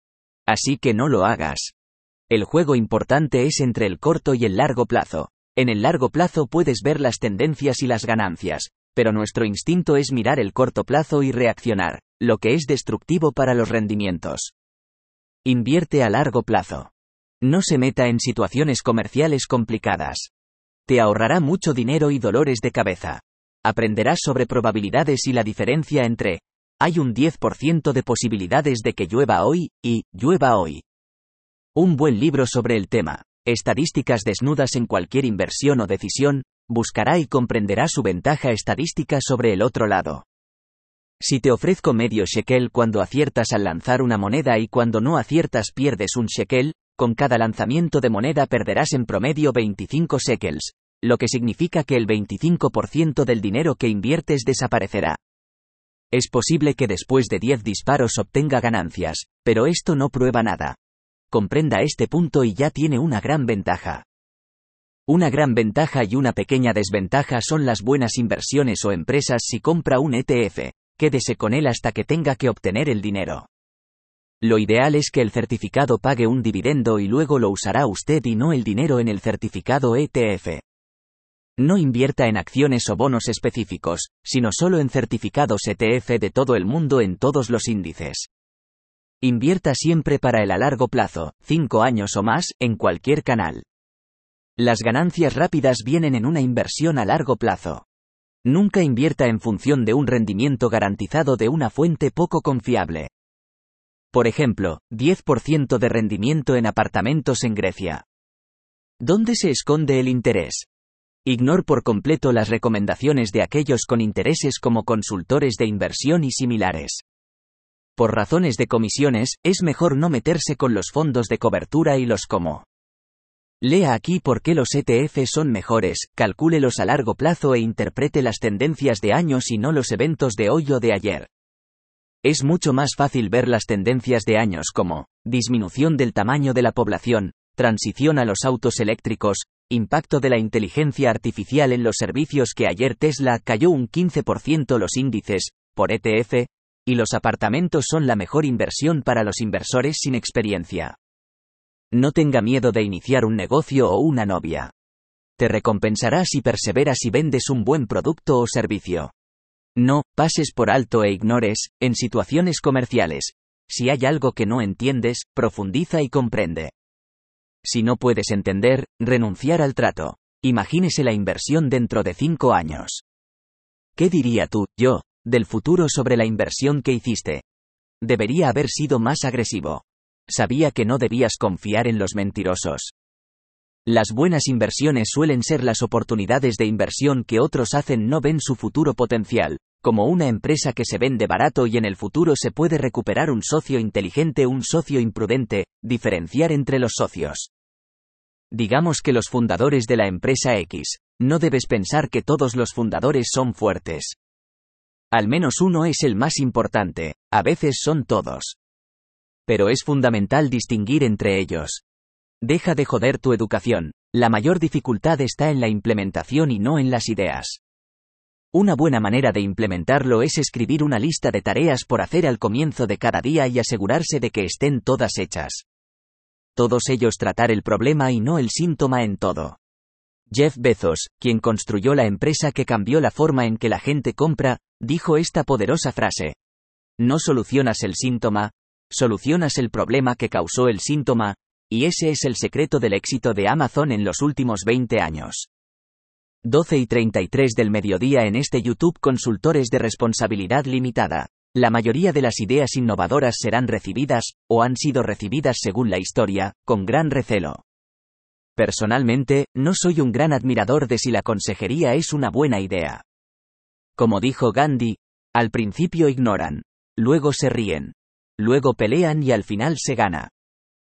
A: Así que no lo hagas. El juego importante es entre el corto y el largo plazo. En el largo plazo puedes ver las tendencias y las ganancias, pero nuestro instinto es mirar el corto plazo y reaccionar, lo que es destructivo para los rendimientos. Invierte a largo plazo. No se meta en situaciones comerciales complicadas. Te ahorrará mucho dinero y dolores de cabeza. Aprenderás sobre probabilidades y la diferencia entre hay un diez por ciento de posibilidades de que llueva hoy y llueva hoy. Un buen libro sobre el tema, estadísticas desnudas en cualquier inversión o decisión, buscará y comprenderá su ventaja estadística sobre el otro lado. Si te ofrezco medio shekel cuando aciertas al lanzar una moneda y cuando no aciertas pierdes un shekel, con cada lanzamiento de moneda perderás en promedio veinticinco shekels, lo que significa que el veinticinco por ciento del dinero que inviertes desaparecerá. Es posible que después de diez disparos obtenga ganancias, pero esto no prueba nada. Comprenda este punto y ya tiene una gran ventaja. Una gran ventaja y una pequeña desventaja son las buenas inversiones o empresas. Si compra un E T F, quédese con él hasta que tenga que obtener el dinero. Lo ideal es que el certificado pague un dividendo y luego lo usará usted y no el dinero en el certificado E T F. No invierta en acciones o bonos específicos, sino solo en certificados E T F de todo el mundo en todos los índices. Invierta siempre para el a largo plazo, cinco años o más, en cualquier canal. Las ganancias rápidas vienen en una inversión a largo plazo. Nunca invierta en función de un rendimiento garantizado de una fuente poco confiable. Por ejemplo, diez por ciento de rendimiento en apartamentos en Grecia. ¿Dónde se esconde el interés? Ignore por completo las recomendaciones de aquellos con intereses como consultores de inversión y similares. Por razones de comisiones, es mejor no meterse con los fondos de cobertura y los cómo. Lea aquí por qué los E T F son mejores, calcúlelos a largo plazo e interprete las tendencias de años y no los eventos de hoy o de ayer. Es mucho más fácil ver las tendencias de años como disminución del tamaño de la población, transición a los autos eléctricos, impacto de la inteligencia artificial en los servicios, que ayer Tesla cayó un quince por ciento los índices, por E T F, y los apartamentos son la mejor inversión para los inversores sin experiencia. No tenga miedo de iniciar un negocio o una novia. Te recompensará si perseveras y vendes un buen producto o servicio. No pases por alto e ignores, en situaciones comerciales. Si hay algo que no entiendes, profundiza y comprende. Si no puedes entender, renunciar al trato. Imagínese la inversión dentro de cinco años. ¿Qué diría tú, yo, del futuro sobre la inversión que hiciste? Debería haber sido más agresivo. Sabía que no debías confiar en los mentirosos. Las buenas inversiones suelen ser las oportunidades de inversión que otros hacen no ven su futuro potencial, como una empresa que se vende barato y en el futuro se puede recuperar, un socio inteligente, un socio imprudente, diferenciar entre los socios. Digamos que los fundadores de la empresa X, no debes pensar que todos los fundadores son fuertes. Al menos uno es el más importante, a veces son todos. Pero es fundamental distinguir entre ellos. Deja de joder tu educación, la mayor dificultad está en la implementación y no en las ideas. Una buena manera de implementarlo es escribir una lista de tareas por hacer al comienzo de cada día y asegurarse de que estén todas hechas. Todos ellos tratar el problema y no el síntoma en todo. Jeff Bezos, quien construyó la empresa que cambió la forma en que la gente compra, dijo esta poderosa frase: no solucionas el síntoma, solucionas el problema que causó el síntoma, y ese es el secreto del éxito de Amazon en los últimos veinte años. doce y treinta y tres del mediodía en este YouTube. Consultores de responsabilidad limitada. La mayoría de las ideas innovadoras serán recibidas, o han sido recibidas según la historia, con gran recelo. Personalmente, no soy un gran admirador de si la consejería es una buena idea. Como dijo Gandhi, al principio ignoran, luego se ríen, luego pelean y al final se gana.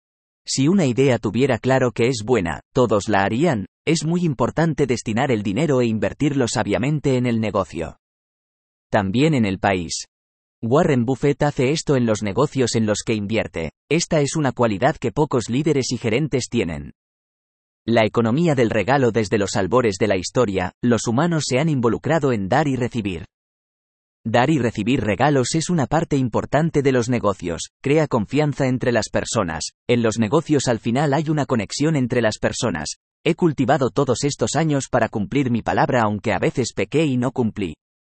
A: Si una idea tuviera claro que es buena, todos la harían. Es muy importante destinar el dinero e invertirlo sabiamente en el negocio. También en el país. Warren Buffett hace esto en los negocios en los que invierte. Esta es una cualidad que pocos líderes y gerentes tienen. La economía del regalo. Desde los albores de la historia, los humanos se han involucrado en dar y recibir. Dar y recibir regalos es una parte importante de los negocios, crea confianza entre las personas. En los negocios al final hay una conexión entre las personas. He cultivado todos estos años para cumplir mi palabra, aunque a veces pequé y no cumplí.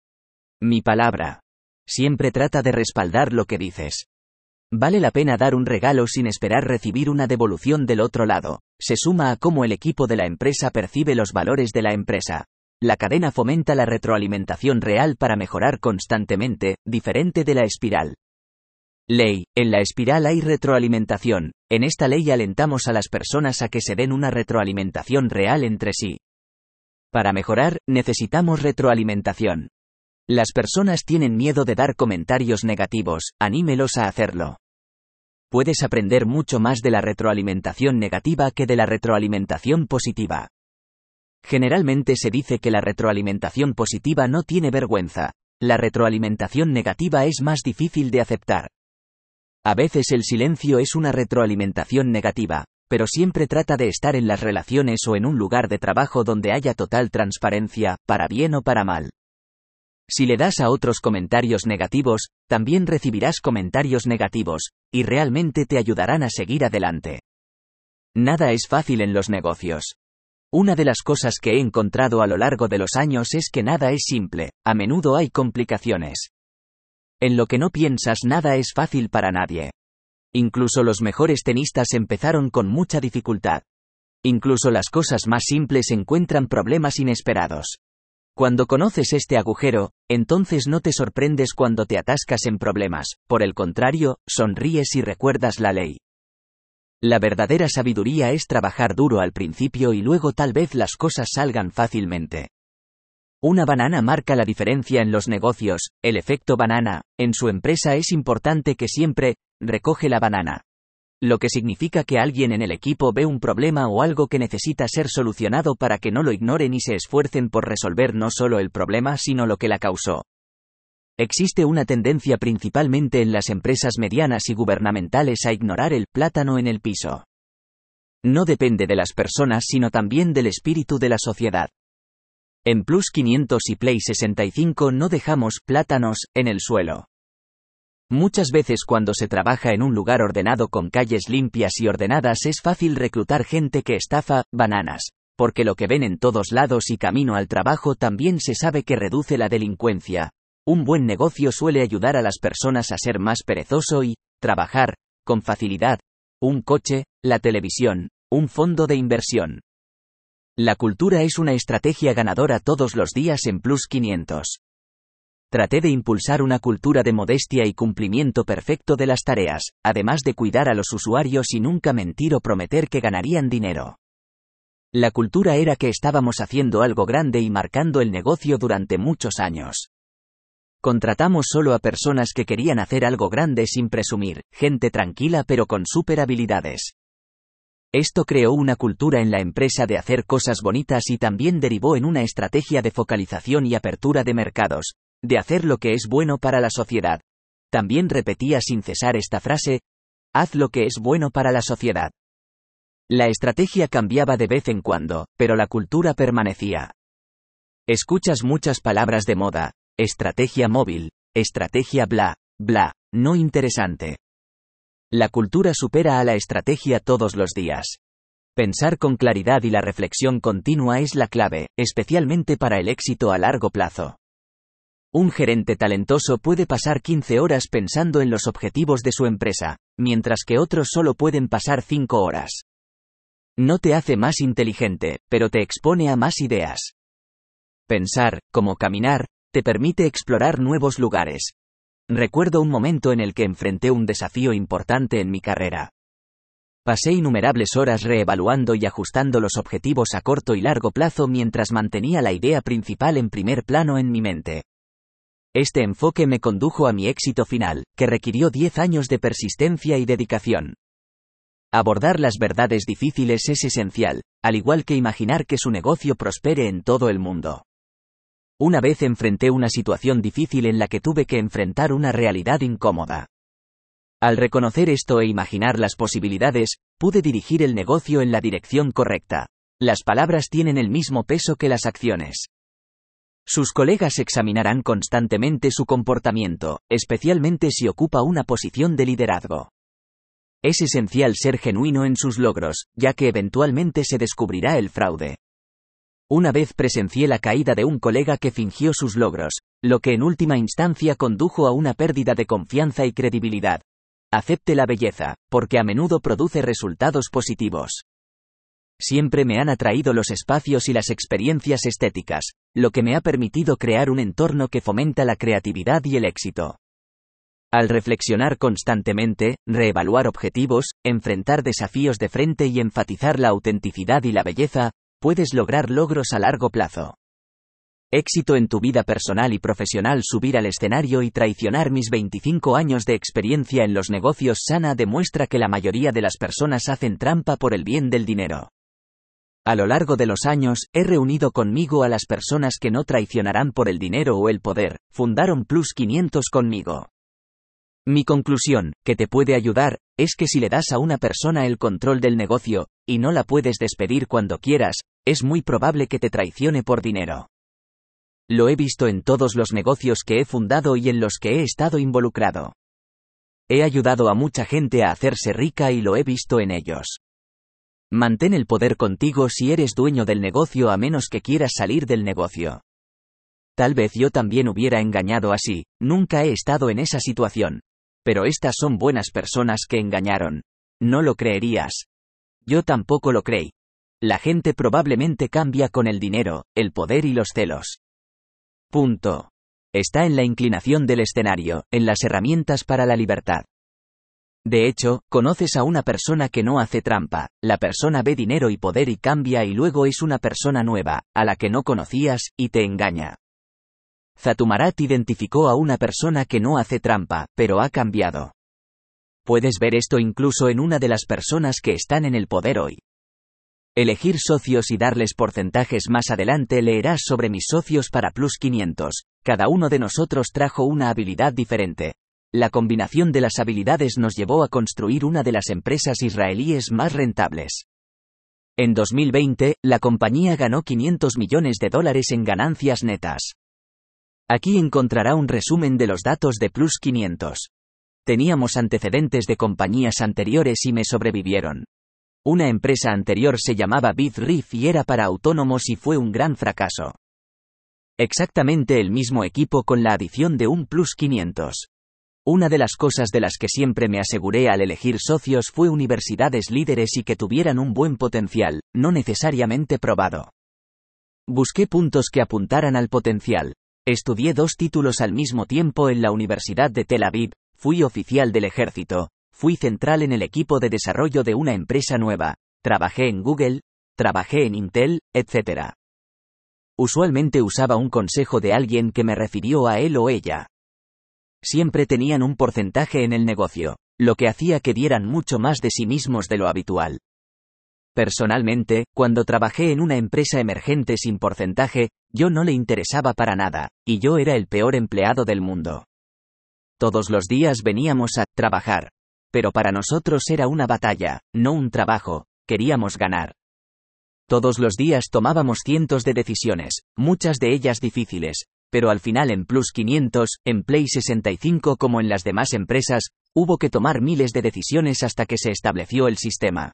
A: Mi palabra. Siempre trata de respaldar lo que dices. Vale la pena dar un regalo sin esperar recibir una devolución del otro lado. Se suma a cómo el equipo de la empresa percibe los valores de la empresa. La cadena fomenta la retroalimentación real para mejorar constantemente, diferente de la espiral. Ley. En la espiral hay retroalimentación. En esta ley alentamos a las personas a que se den una retroalimentación real entre sí. Para mejorar, necesitamos retroalimentación. Las personas tienen miedo de dar comentarios negativos, anímelos a hacerlo. Puedes aprender mucho más de la retroalimentación negativa que de la retroalimentación positiva. Generalmente se dice que la retroalimentación positiva no tiene vergüenza. La retroalimentación negativa es más difícil de aceptar. A veces el silencio es una retroalimentación negativa, pero siempre trata de estar en las relaciones o en un lugar de trabajo donde haya total transparencia, para bien o para mal. Si le das a otros comentarios negativos, también recibirás comentarios negativos, y realmente te ayudarán a seguir adelante. Nada es fácil en los negocios. Una de las cosas que he encontrado a lo largo de los años es que nada es simple, a menudo hay complicaciones. En lo que no piensas nada es fácil para nadie. Incluso los mejores tenistas empezaron con mucha dificultad. Incluso las cosas más simples encuentran problemas inesperados. Cuando conoces este agujero, entonces no te sorprendes cuando te atascas en problemas, por el contrario, sonríes y recuerdas la ley. La verdadera sabiduría es trabajar duro al principio y luego tal vez las cosas salgan fácilmente. Una banana marca la diferencia en los negocios. El efecto banana, en su empresa es importante que siempre recoge la banana. Lo que significa que alguien en el equipo ve un problema o algo que necesita ser solucionado para que no lo ignoren y se esfuercen por resolver no solo el problema sino lo que la causó. Existe una tendencia principalmente en las empresas medianas y gubernamentales a ignorar el plátano en el piso. No depende de las personas sino también del espíritu de la sociedad. En Plus quinientos y Play sesenta y cinco no dejamos plátanos en el suelo. Muchas veces cuando se trabaja en un lugar ordenado con calles limpias y ordenadas es fácil reclutar gente que estafa bananas, porque lo que ven en todos lados y camino al trabajo también se sabe que reduce la delincuencia. Un buen negocio suele ayudar a las personas a ser más perezoso y trabajar con facilidad. Un coche, la televisión, un fondo de inversión. La cultura es una estrategia ganadora todos los días en Plus quinientos. Traté de impulsar una cultura de modestia y cumplimiento perfecto de las tareas, además de cuidar a los usuarios y nunca mentir o prometer que ganarían dinero. La cultura era que estábamos haciendo algo grande y marcando el negocio durante muchos años. Contratamos solo a personas que querían hacer algo grande sin presumir, gente tranquila pero con súper habilidades. Esto creó una cultura en la empresa de hacer cosas bonitas y también derivó en una estrategia de focalización y apertura de mercados, de hacer lo que es bueno para la sociedad. También repetía sin cesar esta frase: haz lo que es bueno para la sociedad. La estrategia cambiaba de vez en cuando, pero la cultura permanecía. Escuchas muchas palabras de moda: estrategia móvil, estrategia bla, bla, no interesante. La cultura supera a la estrategia todos los días. Pensar con claridad y la reflexión continua es la clave, especialmente para el éxito a largo plazo. Un gerente talentoso puede pasar quince horas pensando en los objetivos de su empresa, mientras que otros solo pueden pasar cinco horas. No te hace más inteligente, pero te expone a más ideas. Pensar, como caminar, te permite explorar nuevos lugares. Recuerdo un momento en el que enfrenté un desafío importante en mi carrera. Pasé innumerables horas reevaluando y ajustando los objetivos a corto y largo plazo mientras mantenía la idea principal en primer plano en mi mente. Este enfoque me condujo a mi éxito final, que requirió diez años de persistencia y dedicación. Abordar las verdades difíciles es esencial, al igual que imaginar que su negocio prospere en todo el mundo. Una vez enfrenté una situación difícil en la que tuve que enfrentar una realidad incómoda. Al reconocer esto e imaginar las posibilidades, pude dirigir el negocio en la dirección correcta. Las palabras tienen el mismo peso que las acciones. Sus colegas examinarán constantemente su comportamiento, especialmente si ocupa una posición de liderazgo. Es esencial ser genuino en sus logros, ya que eventualmente se descubrirá el fraude. Una vez presencié la caída de un colega que fingió sus logros, lo que en última instancia condujo a una pérdida de confianza y credibilidad. Acepte la belleza, porque a menudo produce resultados positivos. Siempre me han atraído los espacios y las experiencias estéticas, lo que me ha permitido crear un entorno que fomenta la creatividad y el éxito. Al reflexionar constantemente, reevaluar objetivos, enfrentar desafíos de frente y enfatizar la autenticidad y la belleza, puedes lograr logros a largo plazo. Éxito en tu vida personal y profesional. Subir al escenario y traicionar. Mis veinticinco años de experiencia en los negocios sana demuestra que la mayoría de las personas hacen trampa por el bien del dinero. A lo largo de los años, he reunido conmigo a las personas que no traicionarán por el dinero o el poder. Fundaron Plus quinientos conmigo. Mi conclusión, que te puede ayudar, es que si le das a una persona el control del negocio, y no la puedes despedir cuando quieras, es muy probable que te traicione por dinero. Lo he visto en todos los negocios que he fundado y en los que he estado involucrado. He ayudado a mucha gente a hacerse rica y lo he visto en ellos. Mantén el poder contigo si eres dueño del negocio a menos que quieras salir del negocio. Tal vez yo también hubiera engañado así, nunca he estado en esa situación. Pero estas son buenas personas que engañaron. No lo creerías. Yo tampoco lo creí. La gente probablemente cambia con el dinero, el poder y los celos. Punto. Está en la inclinación del escenario, en las herramientas para la libertad. De hecho, conoces a una persona que no hace trampa, la persona ve dinero y poder y cambia y luego es una persona nueva, a la que no conocías, y te engaña. Zatumarat identificó a una persona que no hace trampa, pero ha cambiado. Puedes ver esto incluso en una de las personas que están en el poder hoy. Elegir socios y darles porcentajes. Más adelante leerás sobre mis socios para Plus quinientos. Cada uno de nosotros trajo una habilidad diferente. La combinación de las habilidades nos llevó a construir una de las empresas israelíes más rentables. En dos mil veinte, la compañía ganó quinientos millones de dólares en ganancias netas. Aquí encontrará un resumen de los datos de Plus quinientos. Teníamos antecedentes de compañías anteriores y me sobrevivieron. Una empresa anterior se llamaba BitRiff y era para autónomos y fue un gran fracaso. Exactamente el mismo equipo con la adición de un Plus quinientos. Una de las cosas de las que siempre me aseguré al elegir socios fue universidades líderes y que tuvieran un buen potencial, no necesariamente probado. Busqué puntos que apuntaran al potencial. Estudié dos títulos al mismo tiempo en la Universidad de Tel Aviv, fui oficial del ejército, fui central en el equipo de desarrollo de una empresa nueva, trabajé en Google, trabajé en Intel, etcétera. Usualmente usaba un consejo de alguien que me refirió a él o ella. Siempre tenían un porcentaje en el negocio, lo que hacía que dieran mucho más de sí mismos de lo habitual. Personalmente, cuando trabajé en una empresa emergente sin porcentaje, yo no le interesaba para nada, y yo era el peor empleado del mundo. Todos los días veníamos a trabajar. Pero para nosotros era una batalla, no un trabajo, queríamos ganar. Todos los días tomábamos cientos de decisiones, muchas de ellas difíciles, pero al final en Plus quinientos, en Play sesenta y cinco como en las demás empresas, hubo que tomar miles de decisiones hasta que se estableció el sistema.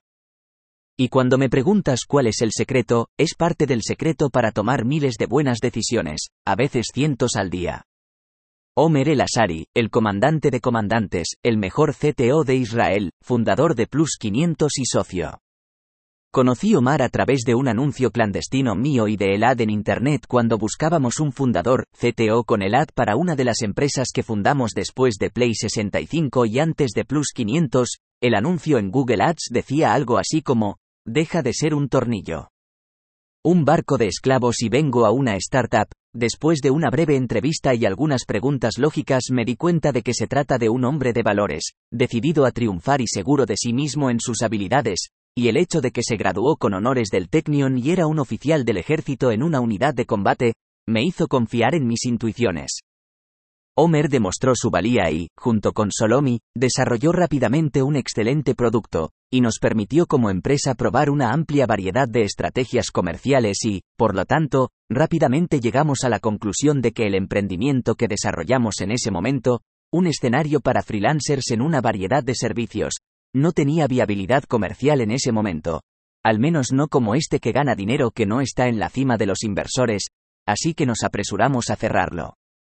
A: Y cuando me preguntas cuál es el secreto, es parte del secreto para tomar miles de buenas decisiones, a veces cientos al día. Omer El-Asari, el comandante de comandantes, el mejor C T O de Israel, fundador de Plus quinientos y socio. Conocí a Omar a través de un anuncio clandestino mío y de Elad en Internet cuando buscábamos un fundador, C T O con Elad para una de las empresas que fundamos después de Play sesenta y cinco y antes de Plus quinientos, el anuncio en Google Ads decía algo así como, deja de ser un tornillo. Un barco de esclavos y vengo a una startup. Después de una breve entrevista y algunas preguntas lógicas me di cuenta de que se trata de un hombre de valores, decidido a triunfar y seguro de sí mismo en sus habilidades, y el hecho de que se graduó con honores del Technion y era un oficial del ejército en una unidad de combate, me hizo confiar en mis intuiciones. Omer demostró su valía y, junto con Solomi, desarrolló rápidamente un excelente producto, y nos permitió como empresa probar una amplia variedad de estrategias comerciales y, por lo tanto, rápidamente llegamos a la conclusión de que el emprendimiento que desarrollamos en ese momento, un escenario para freelancers en una variedad de servicios, no tenía viabilidad comercial en ese momento, al menos no como este que gana dinero que no está en la cima de los inversores, así que nos apresuramos a cerrarlo.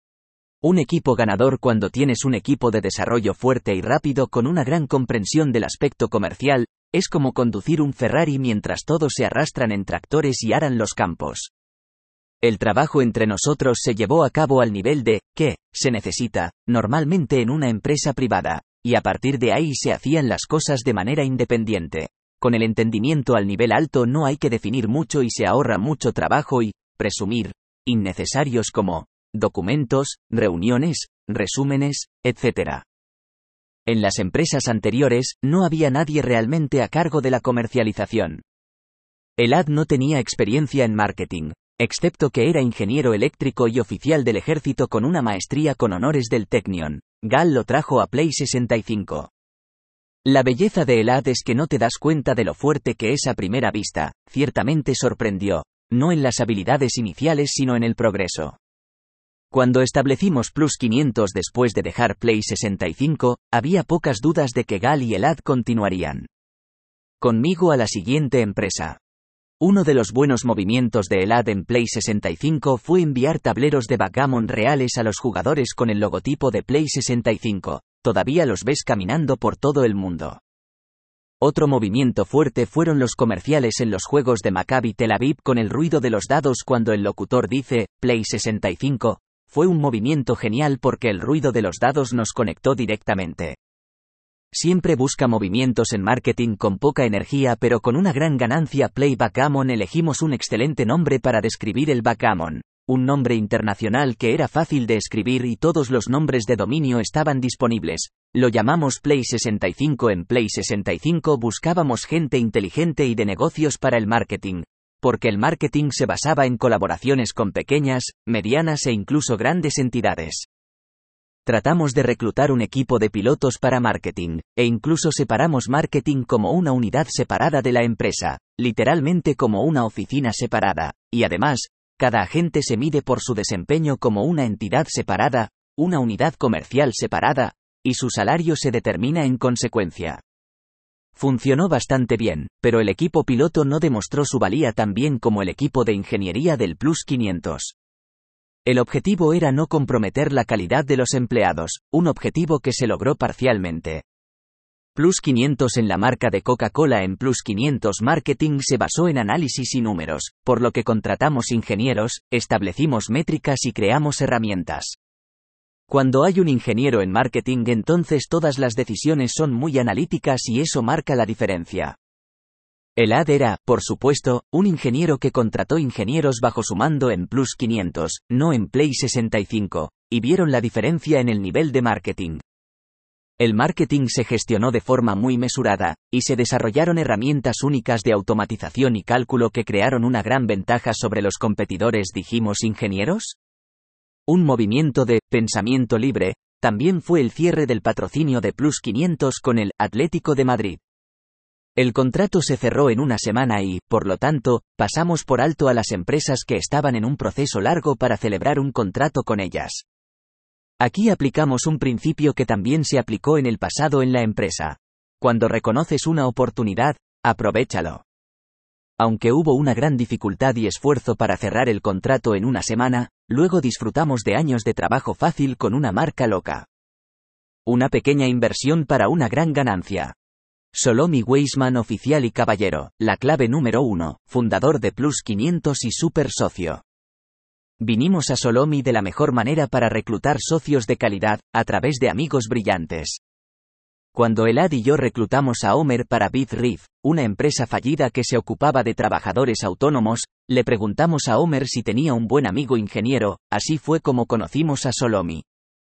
A: Un equipo ganador cuando tienes un equipo de desarrollo fuerte y rápido con una gran comprensión del aspecto comercial, es como conducir un Ferrari mientras todos se arrastran en tractores y aran los campos. El trabajo entre nosotros se llevó a cabo al nivel de, ¿qué se necesita?, normalmente en una empresa privada, y a partir de ahí se hacían las cosas de manera independiente. Con el entendimiento al nivel alto no hay que definir mucho y se ahorra mucho trabajo y, presumir, innecesarios como documentos, reuniones, resúmenes, etcétera. En las empresas anteriores, no había nadie realmente a cargo de la comercialización. Elad no tenía experiencia en marketing, excepto que era ingeniero eléctrico y oficial del ejército con una maestría con honores del Technion. Gal lo trajo a Play sesenta y cinco. La belleza de Elad es que no te das cuenta de lo fuerte que es a primera vista, ciertamente sorprendió, no en las habilidades iniciales sino en el progreso. Cuando establecimos Plus quinientos después de dejar Play sesenta y cinco, había pocas dudas de que Gal y Elad continuarían conmigo a la siguiente empresa. Uno de los buenos movimientos de Elad en Play sesenta y cinco fue enviar tableros de backgammon reales a los jugadores con el logotipo de Play sesenta y cinco, todavía los ves caminando por todo el mundo. Otro movimiento fuerte fueron los comerciales en los juegos de Maccabi Tel Aviv con el ruido de los dados cuando el locutor dice, Play sesenta y cinco, fue un movimiento genial porque el ruido de los dados nos conectó directamente. Siempre busca movimientos en marketing con poca energía pero con una gran ganancia. Play Backgammon. Elegimos un excelente nombre para describir el backgammon. Un nombre internacional que era fácil de escribir y todos los nombres de dominio estaban disponibles. Lo llamamos Play sesenta y cinco. En Play sesenta y cinco buscábamos gente inteligente y de negocios para el marketing. Porque el marketing se basaba en colaboraciones con pequeñas, medianas e incluso grandes entidades. Tratamos de reclutar un equipo de pilotos para marketing, e incluso separamos marketing como una unidad separada de la empresa, literalmente como una oficina separada, y además, cada agente se mide por su desempeño como una entidad separada, una unidad comercial separada, y su salario se determina en consecuencia. Funcionó bastante bien, pero el equipo piloto no demostró su valía tan bien como el equipo de ingeniería del Plus quinientos. El objetivo era no comprometer la calidad de los empleados, un objetivo que se logró parcialmente. Plus quinientos en la marca de Coca-Cola. En Plus quinientos Marketing se basó en análisis y números, por lo que contratamos ingenieros, establecimos métricas y creamos herramientas. Cuando hay un ingeniero en marketing, entonces todas las decisiones son muy analíticas y eso marca la diferencia. El A D era, por supuesto, un ingeniero que contrató ingenieros bajo su mando en Plus quinientos, no en Play sesenta y cinco, y vieron la diferencia en el nivel de marketing. El marketing se gestionó de forma muy mesurada, y se desarrollaron herramientas únicas de automatización y cálculo que crearon una gran ventaja sobre los competidores. ¿Dijimos ingenieros? Un movimiento de pensamiento libre también fue el cierre del patrocinio de Plus quinientos con el Atlético de Madrid. El contrato se cerró en una semana y, por lo tanto, pasamos por alto a las empresas que estaban en un proceso largo para celebrar un contrato con ellas. Aquí aplicamos un principio que también se aplicó en el pasado en la empresa. Cuando reconoces una oportunidad, aprovéchalo. Aunque hubo una gran dificultad y esfuerzo para cerrar el contrato en una semana, luego disfrutamos de años de trabajo fácil con una marca loca. Una pequeña inversión para una gran ganancia. Shlomi Weissman, oficial y caballero, la clave número uno, fundador de Plus quinientos y super socio. Vinimos a Shlomi de la mejor manera para reclutar socios de calidad, a través de amigos brillantes. Cuando Elad y yo reclutamos a Omer para BitRiff, una empresa fallida que se ocupaba de trabajadores autónomos, le preguntamos a Omer si tenía un buen amigo ingeniero, así fue como conocimos a Shlomi.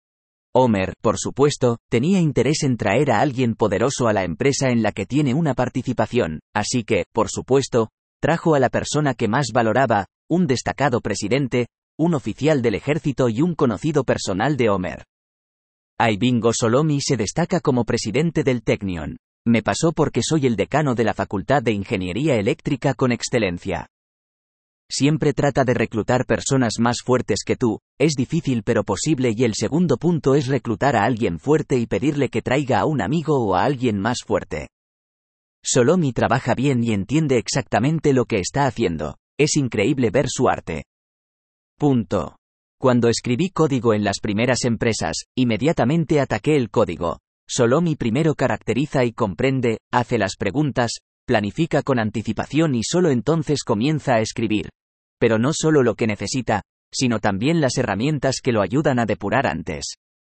A: Omer, por supuesto, tenía interés en traer a alguien poderoso a la empresa en la que tiene una participación, así que, por supuesto, trajo a la persona que más valoraba, un destacado presidente, un oficial del ejército y un conocido personal de Omer. Aybingo Shlomi se destaca como presidente del Technion. Me pasó porque soy el decano de la Facultad de Ingeniería Eléctrica con excelencia. Siempre trata de reclutar personas más fuertes que tú, es difícil pero posible. Y el segundo punto es reclutar a alguien fuerte y pedirle que traiga a un amigo o a alguien más fuerte. Shlomi trabaja bien y entiende exactamente lo que está haciendo, es increíble ver su arte. Punto. Cuando escribí código en las primeras empresas, inmediatamente ataqué el código. Shlomi primero caracteriza y comprende, hace las preguntas, planifica con anticipación y solo entonces comienza a escribir. Pero no solo lo que necesita, sino también las herramientas que lo ayudan a depurar antes.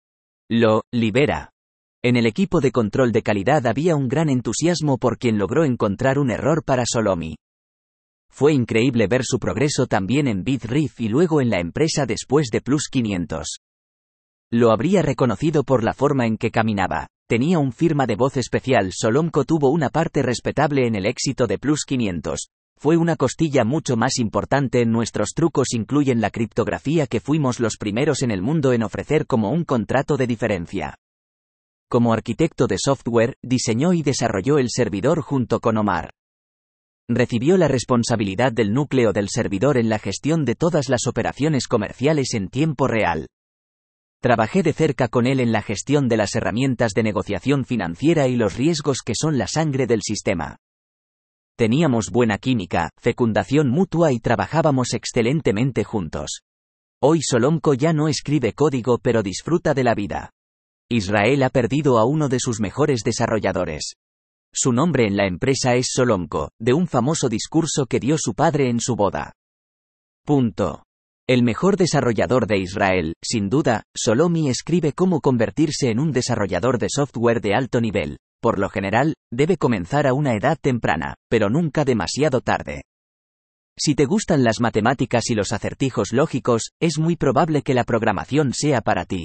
A: Lo libera. En el equipo de control de calidad había un gran entusiasmo por quien logró encontrar un error para Shlomi. Fue increíble ver su progreso también en BitRiff y luego en la empresa después de Plus quinientos. Lo habría reconocido por la forma en que caminaba. Tenía un firma de voz especial. Solomco tuvo una parte respetable en el éxito de Plus quinientos. Fue una costilla mucho más importante. En nuestros trucos incluyen la criptografía, que fuimos los primeros en el mundo en ofrecer como un contrato de diferencia. Como arquitecto de software, diseñó y desarrolló el servidor junto con Omar. Recibió la responsabilidad del núcleo del servidor en la gestión de todas las operaciones comerciales en tiempo real. Trabajé de cerca con él en la gestión de las herramientas de negociación financiera y los riesgos que son la sangre del sistema. Teníamos buena química, fecundación mutua y trabajábamos excelentemente juntos. Hoy Solomco ya no escribe código pero disfruta de la vida. Israel ha perdido a uno de sus mejores desarrolladores. Su nombre en la empresa es Solomco, de un famoso discurso que dio su padre en su boda. Punto. El mejor desarrollador de Israel, sin duda, Shlomi escribe cómo convertirse en un desarrollador de software de alto nivel. Por lo general, debe comenzar a una edad temprana, pero nunca demasiado tarde. Si te gustan las matemáticas y los acertijos lógicos, es muy probable que la programación sea para ti.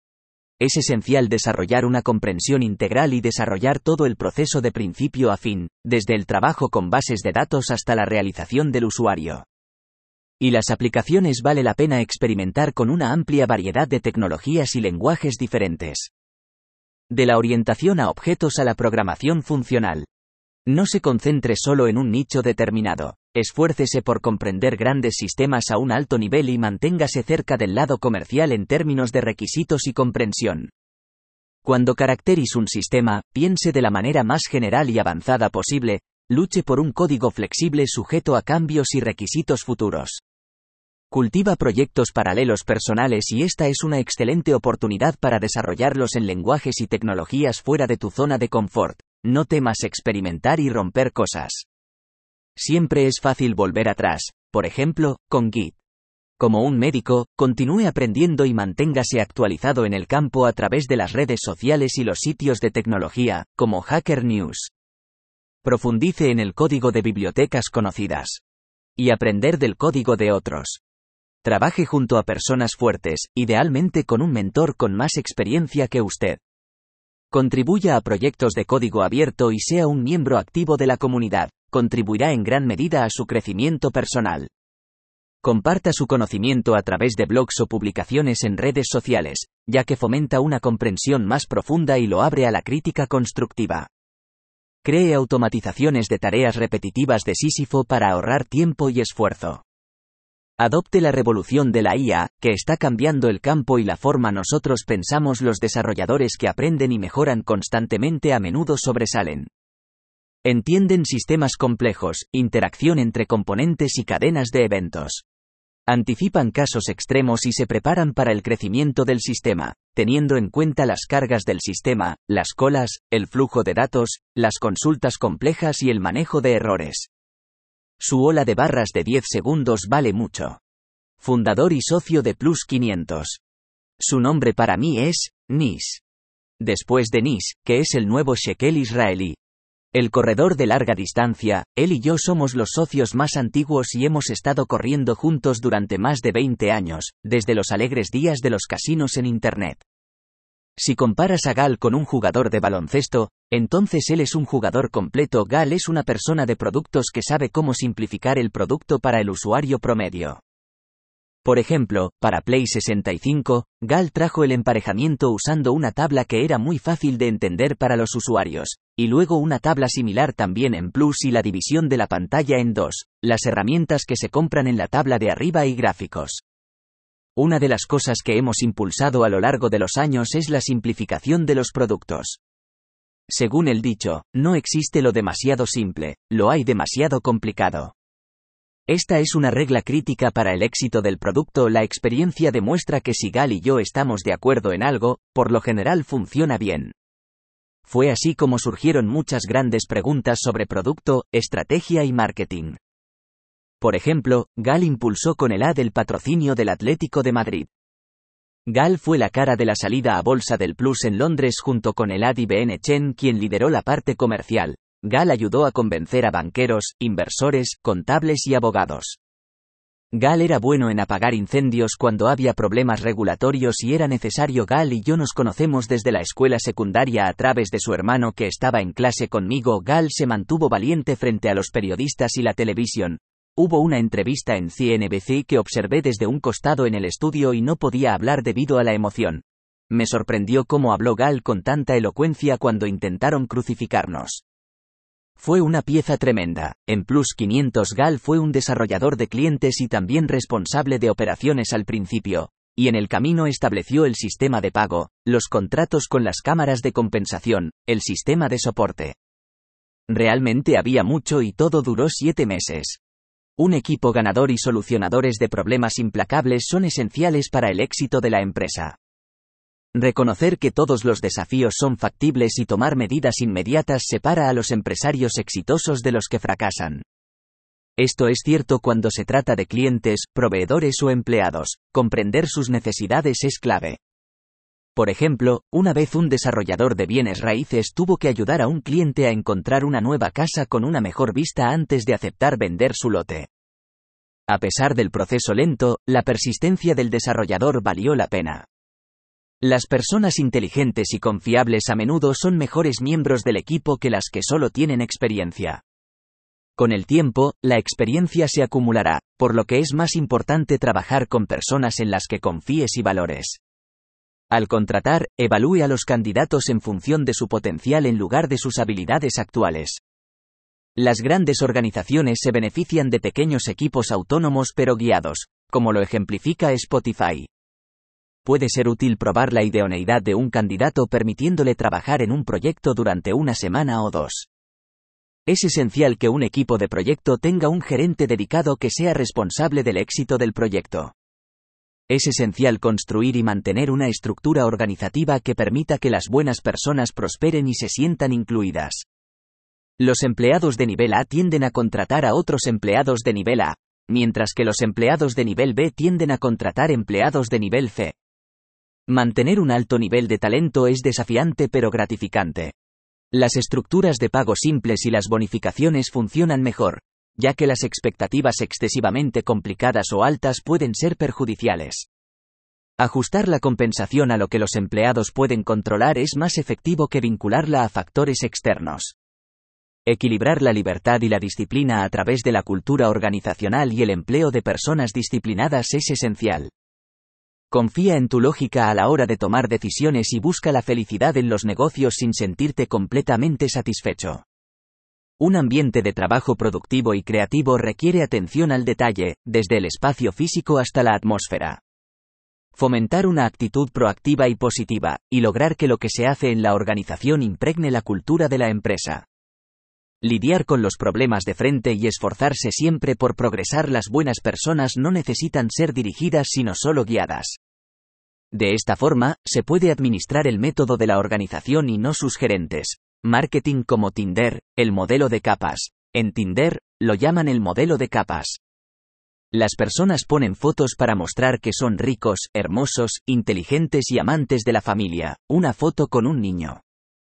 A: Es esencial desarrollar una comprensión integral y desarrollar todo el proceso de principio a fin, desde el trabajo con bases de datos hasta la realización del usuario. Y las aplicaciones vale la pena experimentar con una amplia variedad de tecnologías y lenguajes diferentes. De la orientación a objetos a la programación funcional. No se concentre solo en un nicho determinado. Esfuércese por comprender grandes sistemas a un alto nivel y manténgase cerca del lado comercial en términos de requisitos y comprensión. Cuando caracterice un sistema, piense de la manera más general y avanzada posible, luche por un código flexible sujeto a cambios y requisitos futuros. Cultiva proyectos paralelos personales y esta es una excelente oportunidad para desarrollarlos en lenguajes y tecnologías fuera de tu zona de confort. No temas experimentar y romper cosas. Siempre es fácil volver atrás, por ejemplo, con Git. Como un médico, continúe aprendiendo y manténgase actualizado en el campo a través de las redes sociales y los sitios de tecnología, como Hacker News. Profundice en el código de bibliotecas conocidas. Y aprender del código de otros. Trabaje junto a personas fuertes, idealmente con un mentor con más experiencia que usted. Contribuya a proyectos de código abierto y sea un miembro activo de la comunidad. Contribuirá en gran medida a su crecimiento personal. Comparta su conocimiento a través de blogs o publicaciones en redes sociales, ya que fomenta una comprensión más profunda y lo abre a la crítica constructiva. Cree automatizaciones de tareas repetitivas de Sísifo para ahorrar tiempo y esfuerzo. Adopte la revolución de la I A, que está cambiando el campo y la forma nosotros pensamos. Los desarrolladores que aprenden y mejoran constantemente a menudo sobresalen. Entienden sistemas complejos, interacción entre componentes y cadenas de eventos. Anticipan casos extremos y se preparan para el crecimiento del sistema, teniendo en cuenta las cargas del sistema, las colas, el flujo de datos, las consultas complejas y el manejo de errores. Su ola de barras de diez segundos vale mucho. Fundador y socio de Plus quinientos. Su nombre para mí es Nis. Después de Nis, que es el nuevo shekel israelí. El corredor de larga distancia, él y yo somos los socios más antiguos y hemos estado corriendo juntos durante más de veinte años, desde los alegres días de los casinos en Internet. Si comparas a Gal con un jugador de baloncesto, entonces él es un jugador completo. Gal es una persona de productos que sabe cómo simplificar el producto para el usuario promedio. Por ejemplo, para Play sesenta y cinco, Gal trajo el emparejamiento usando una tabla que era muy fácil de entender para los usuarios, y luego una tabla similar también en Plus y la división de la pantalla en dos, las herramientas que se compran en la tabla de arriba y gráficos. Una de las cosas que hemos impulsado a lo largo de los años es la simplificación de los productos. Según el dicho, no existe lo demasiado simple, lo hay demasiado complicado. Esta es una regla crítica para el éxito del producto. La experiencia demuestra que si Gal y yo estamos de acuerdo en algo, por lo general funciona bien. Fue así como surgieron muchas grandes preguntas sobre producto, estrategia y marketing. Por ejemplo, Gal impulsó con el ad el patrocinio del Atlético de Madrid. Gal fue la cara de la salida a bolsa del Plus en Londres junto con Elad I B N Chen, quien lideró la parte comercial. Gal ayudó a convencer a banqueros, inversores, contables y abogados. Gal era bueno en apagar incendios cuando había problemas regulatorios y era necesario. Gal y yo nos conocemos desde la escuela secundaria a través de su hermano que estaba en clase conmigo. Gal se mantuvo valiente frente a los periodistas y la televisión. Hubo una entrevista en C N B C que observé desde un costado en el estudio y no podía hablar debido a la emoción. Me sorprendió cómo habló Gal con tanta elocuencia cuando intentaron crucificarnos. Fue una pieza tremenda. En Plus quinientos Gal fue un desarrollador de clientes y también responsable de operaciones al principio, y en el camino estableció el sistema de pago, los contratos con las cámaras de compensación, el sistema de soporte. Realmente había mucho y todo duró siete meses. Un equipo ganador y solucionadores de problemas implacables son esenciales para el éxito de la empresa. Reconocer que todos los desafíos son factibles y tomar medidas inmediatas separa a los empresarios exitosos de los que fracasan. Esto es cierto cuando se trata de clientes, proveedores o empleados. Comprender sus necesidades es clave. Por ejemplo, una vez un desarrollador de bienes raíces tuvo que ayudar a un cliente a encontrar una nueva casa con una mejor vista antes de aceptar vender su lote. A pesar del proceso lento, la persistencia del desarrollador valió la pena. Las personas inteligentes y confiables a menudo son mejores miembros del equipo que las que solo tienen experiencia. Con el tiempo, la experiencia se acumulará, por lo que es más importante trabajar con personas en las que confíes y valores. Al contratar, evalúe a los candidatos en función de su potencial en lugar de sus habilidades actuales. Las grandes organizaciones se benefician de pequeños equipos autónomos pero guiados, como lo ejemplifica Spotify. Puede ser útil probar la idoneidad de un candidato permitiéndole trabajar en un proyecto durante una semana o dos. Es esencial que un equipo de proyecto tenga un gerente dedicado que sea responsable del éxito del proyecto. Es esencial construir y mantener una estructura organizativa que permita que las buenas personas prosperen y se sientan incluidas. Los empleados de nivel A tienden a contratar a otros empleados de nivel A, mientras que los empleados de nivel B tienden a contratar empleados de nivel C. Mantener un alto nivel de talento es desafiante pero gratificante. Las estructuras de pago simples y las bonificaciones funcionan mejor, ya que las expectativas excesivamente complicadas o altas pueden ser perjudiciales. Ajustar la compensación a lo que los empleados pueden controlar es más efectivo que vincularla a factores externos. Equilibrar la libertad y la disciplina a través de la cultura organizacional y el empleo de personas disciplinadas es esencial. Confía en tu lógica a la hora de tomar decisiones y busca la felicidad en los negocios sin sentirte completamente satisfecho. Un ambiente de trabajo productivo y creativo requiere atención al detalle, desde el espacio físico hasta la atmósfera. Fomentar una actitud proactiva y positiva, y lograr que lo que se hace en la organización impregne la cultura de la empresa. Lidiar con los problemas de frente y esforzarse siempre por progresar. Las buenas personas no necesitan ser dirigidas sino solo guiadas. De esta forma, se puede administrar el método de la organización y no sus gerentes. Marketing como Tinder, el modelo de capas. En Tinder, lo llaman el modelo de capas. Las personas ponen fotos para mostrar que son ricos, hermosos, inteligentes y amantes de la familia. Una foto con un niño.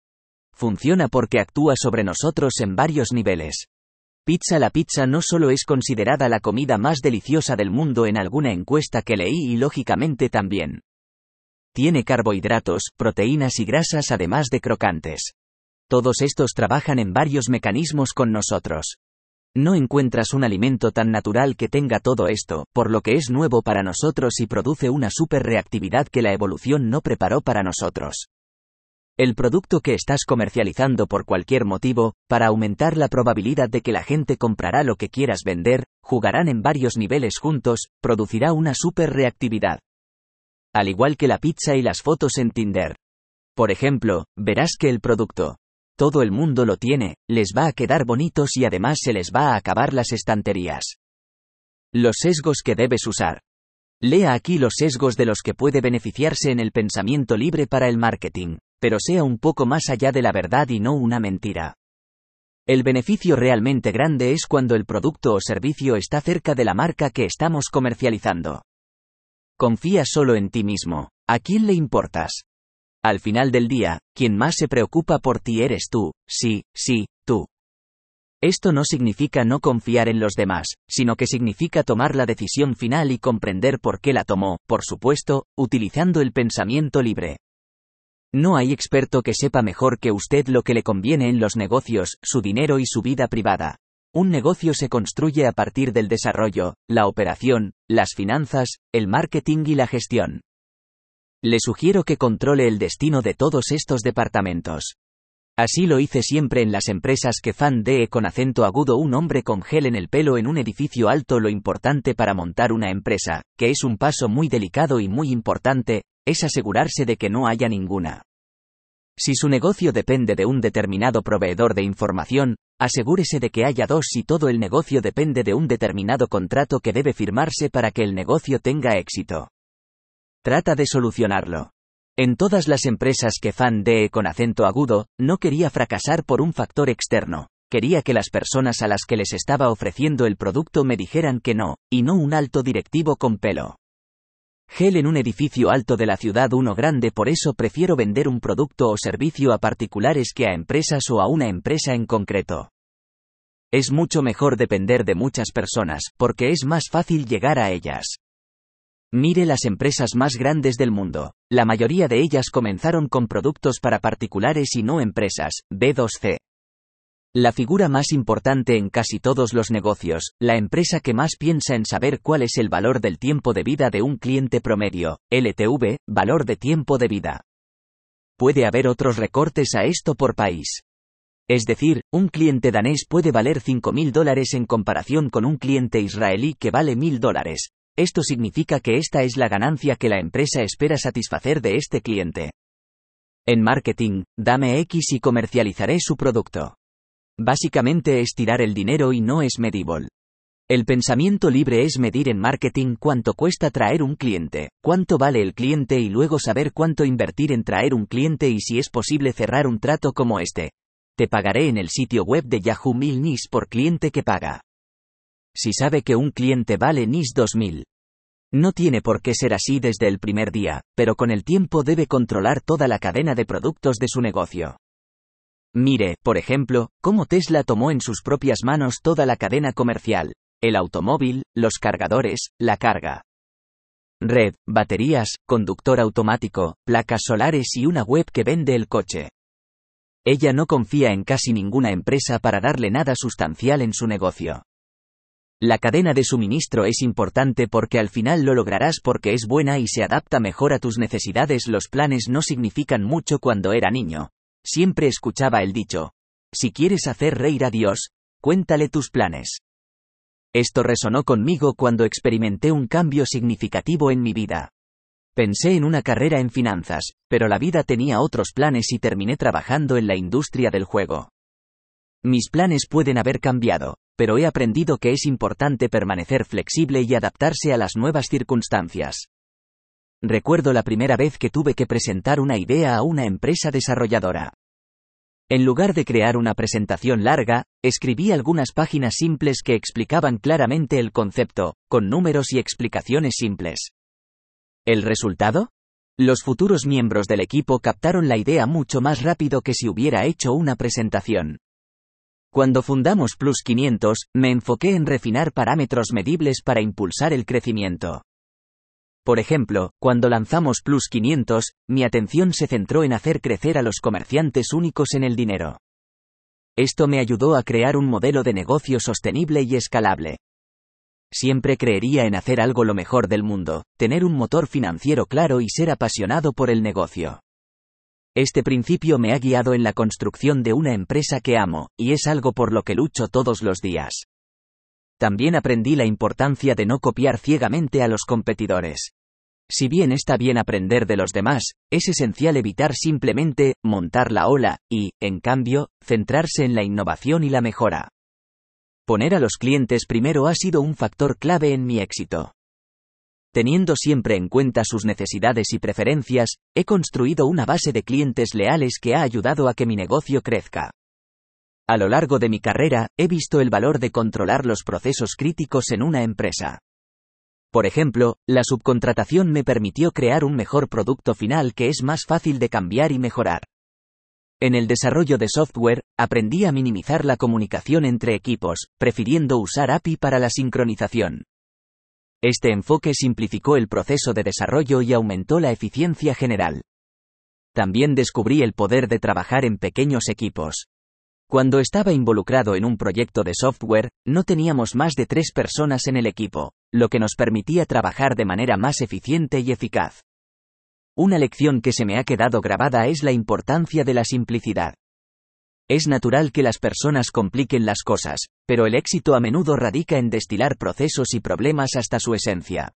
A: Funciona porque actúa sobre nosotros en varios niveles. Pizza. La pizza no solo es considerada la comida más deliciosa del mundo en alguna encuesta que leí y lógicamente también. Tiene carbohidratos, proteínas y grasas además de crocantes. Todos estos trabajan en varios mecanismos con nosotros. No encuentras un alimento tan natural que tenga todo esto, por lo que es nuevo para nosotros y produce una superreactividad que la evolución no preparó para nosotros. El producto que estás comercializando por cualquier motivo, para aumentar la probabilidad de que la gente comprará lo que quieras vender, jugarán en varios niveles juntos, producirá una superreactividad. Al igual que la pizza y las fotos en Tinder. Por ejemplo, verás que el producto, todo el mundo lo tiene, les va a quedar bonitos y además se les va a acabar las estanterías. Los sesgos que debes usar. Lea aquí los sesgos de los que puede beneficiarse en el pensamiento libre para el marketing, pero sea un poco más allá de la verdad y no una mentira. El beneficio realmente grande es cuando el producto o servicio está cerca de la marca que estamos comercializando. Confía solo en ti mismo. ¿A quién le importas? Al final del día, quien más se preocupa por ti eres tú, sí, sí, tú. Esto no significa no confiar en los demás, sino que significa tomar la decisión final y comprender por qué la tomó, por supuesto, utilizando el pensamiento libre. No hay experto que sepa mejor que usted lo que le conviene en los negocios, su dinero y su vida privada. Un negocio se construye a partir del desarrollo, la operación, las finanzas, el marketing y la gestión. Le sugiero que controle el destino de todos estos departamentos. Así lo hice siempre en las empresas que fan de con acento agudo. Un hombre con gel en el pelo en un edificio alto. Lo importante para montar una empresa, que es un paso muy delicado y muy importante, es asegurarse de que no haya ninguna. Si su negocio depende de un determinado proveedor de información, asegúrese de que haya dos. Si todo el negocio depende de un determinado contrato que debe firmarse para que el negocio tenga éxito. Trata de solucionarlo. En todas las empresas que fan de con acento agudo, no quería fracasar por un factor externo. Quería que las personas a las que les estaba ofreciendo el producto me dijeran que no, y no un alto directivo con pelo gel en un edificio alto de la ciudad uno grande. Por eso prefiero vender un producto o servicio a particulares que a empresas o a una empresa en concreto. Es mucho mejor depender de muchas personas, porque es más fácil llegar a ellas. Mire las empresas más grandes del mundo. La mayoría de ellas comenzaron con productos para particulares y no empresas. B dos C. La figura más importante en casi todos los negocios, la empresa que más piensa en saber cuál es el valor del tiempo de vida de un cliente promedio, L T V, valor de tiempo de vida. Puede haber otros recortes a esto por país. Es decir, un cliente danés puede valer cinco mil dólares en comparación con un cliente israelí que vale mil dólares. Esto significa que esta es la ganancia que la empresa espera satisfacer de este cliente. En marketing, dame X y comercializaré su producto. Básicamente es tirar el dinero y no es medible. El pensamiento libre es medir en marketing cuánto cuesta traer un cliente, cuánto vale el cliente y luego saber cuánto invertir en traer un cliente y si es posible cerrar un trato como este. Te pagaré en el sitio web de Yahoo mil N I S por cliente que paga. Si sabe que un cliente vale N I S dos mil. No tiene por qué ser así desde el primer día, pero con el tiempo debe controlar toda la cadena de productos de su negocio. Mire, por ejemplo, cómo Tesla tomó en sus propias manos toda la cadena comercial, el automóvil, los cargadores, la carga, red, baterías, conductor automático, placas solares y una web que vende el coche. Ella no confía en casi ninguna empresa para darle nada sustancial en su negocio. La cadena de suministro es importante porque al final lo lograrás porque es buena y se adapta mejor a tus necesidades. Los planes no significan mucho. Cuando era niño, siempre escuchaba el dicho: si quieres hacer reír a Dios, cuéntale tus planes. Esto resonó conmigo cuando experimenté un cambio significativo en mi vida. Pensé en una carrera en finanzas, pero la vida tenía otros planes y terminé trabajando en la industria del juego. Mis planes pueden haber cambiado, pero he aprendido que es importante permanecer flexible y adaptarse a las nuevas circunstancias. Recuerdo la primera vez que tuve que presentar una idea a una empresa desarrolladora. En lugar de crear una presentación larga, escribí algunas páginas simples que explicaban claramente el concepto, con números y explicaciones simples. ¿El resultado? Los futuros miembros del equipo captaron la idea mucho más rápido que si hubiera hecho una presentación. Cuando fundamos Plus quinientos, me enfoqué en refinar parámetros medibles para impulsar el crecimiento. Por ejemplo, cuando lanzamos Plus quinientos, mi atención se centró en hacer crecer a los comerciantes únicos en el dinero. Esto me ayudó a crear un modelo de negocio sostenible y escalable. Siempre creería en hacer algo lo mejor del mundo, tener un motor financiero claro y ser apasionado por el negocio. Este principio me ha guiado en la construcción de una empresa que amo, y es algo por lo que lucho todos los días. También aprendí la importancia de no copiar ciegamente a los competidores. Si bien está bien aprender de los demás, es esencial evitar simplemente montar la ola y, en cambio, centrarse en la innovación y la mejora. Poner a los clientes primero ha sido un factor clave en mi éxito. Teniendo siempre en cuenta sus necesidades y preferencias, he construido una base de clientes leales que ha ayudado a que mi negocio crezca. A lo largo de mi carrera, he visto el valor de controlar los procesos críticos en una empresa. Por ejemplo, la subcontratación me permitió crear un mejor producto final que es más fácil de cambiar y mejorar. En el desarrollo de software, aprendí a minimizar la comunicación entre equipos, prefiriendo usar A P I para la sincronización. Este enfoque simplificó el proceso de desarrollo y aumentó la eficiencia general. También descubrí el poder de trabajar en pequeños equipos. Cuando estaba involucrado en un proyecto de software, no teníamos más de tres personas en el equipo, lo que nos permitía trabajar de manera más eficiente y eficaz. Una lección que se me ha quedado grabada es la importancia de la simplicidad. Es natural que las personas compliquen las cosas, pero el éxito a menudo radica en destilar procesos y problemas hasta su esencia.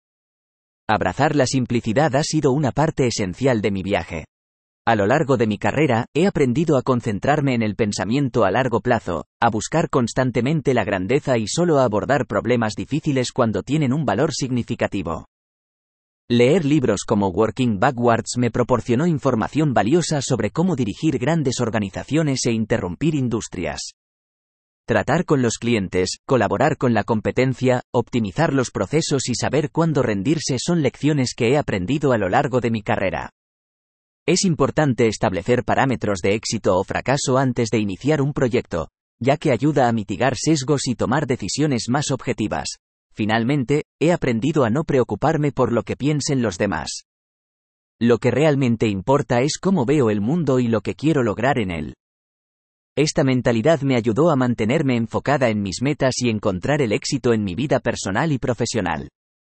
A: Abrazar la simplicidad ha sido una parte esencial de mi viaje. A lo largo de mi carrera, he aprendido a concentrarme en el pensamiento a largo plazo, a buscar constantemente la grandeza y solo a abordar problemas difíciles cuando tienen un valor significativo. Leer libros como Working Backwards me proporcionó información valiosa sobre cómo dirigir grandes organizaciones e interrumpir industrias. Tratar con los clientes, colaborar con la competencia, optimizar los procesos y saber cuándo rendirse son lecciones que he aprendido a lo largo de mi carrera. Es importante establecer parámetros de éxito o fracaso antes de iniciar un proyecto, ya que ayuda a mitigar sesgos y tomar decisiones más objetivas. Finalmente, he aprendido a no preocuparme por lo que piensen los demás. Lo que realmente importa es cómo veo el mundo y lo que quiero lograr en él. Esta mentalidad me ayudó a mantenerme enfocada en mis metas y encontrar el éxito en mi vida personal y profesional.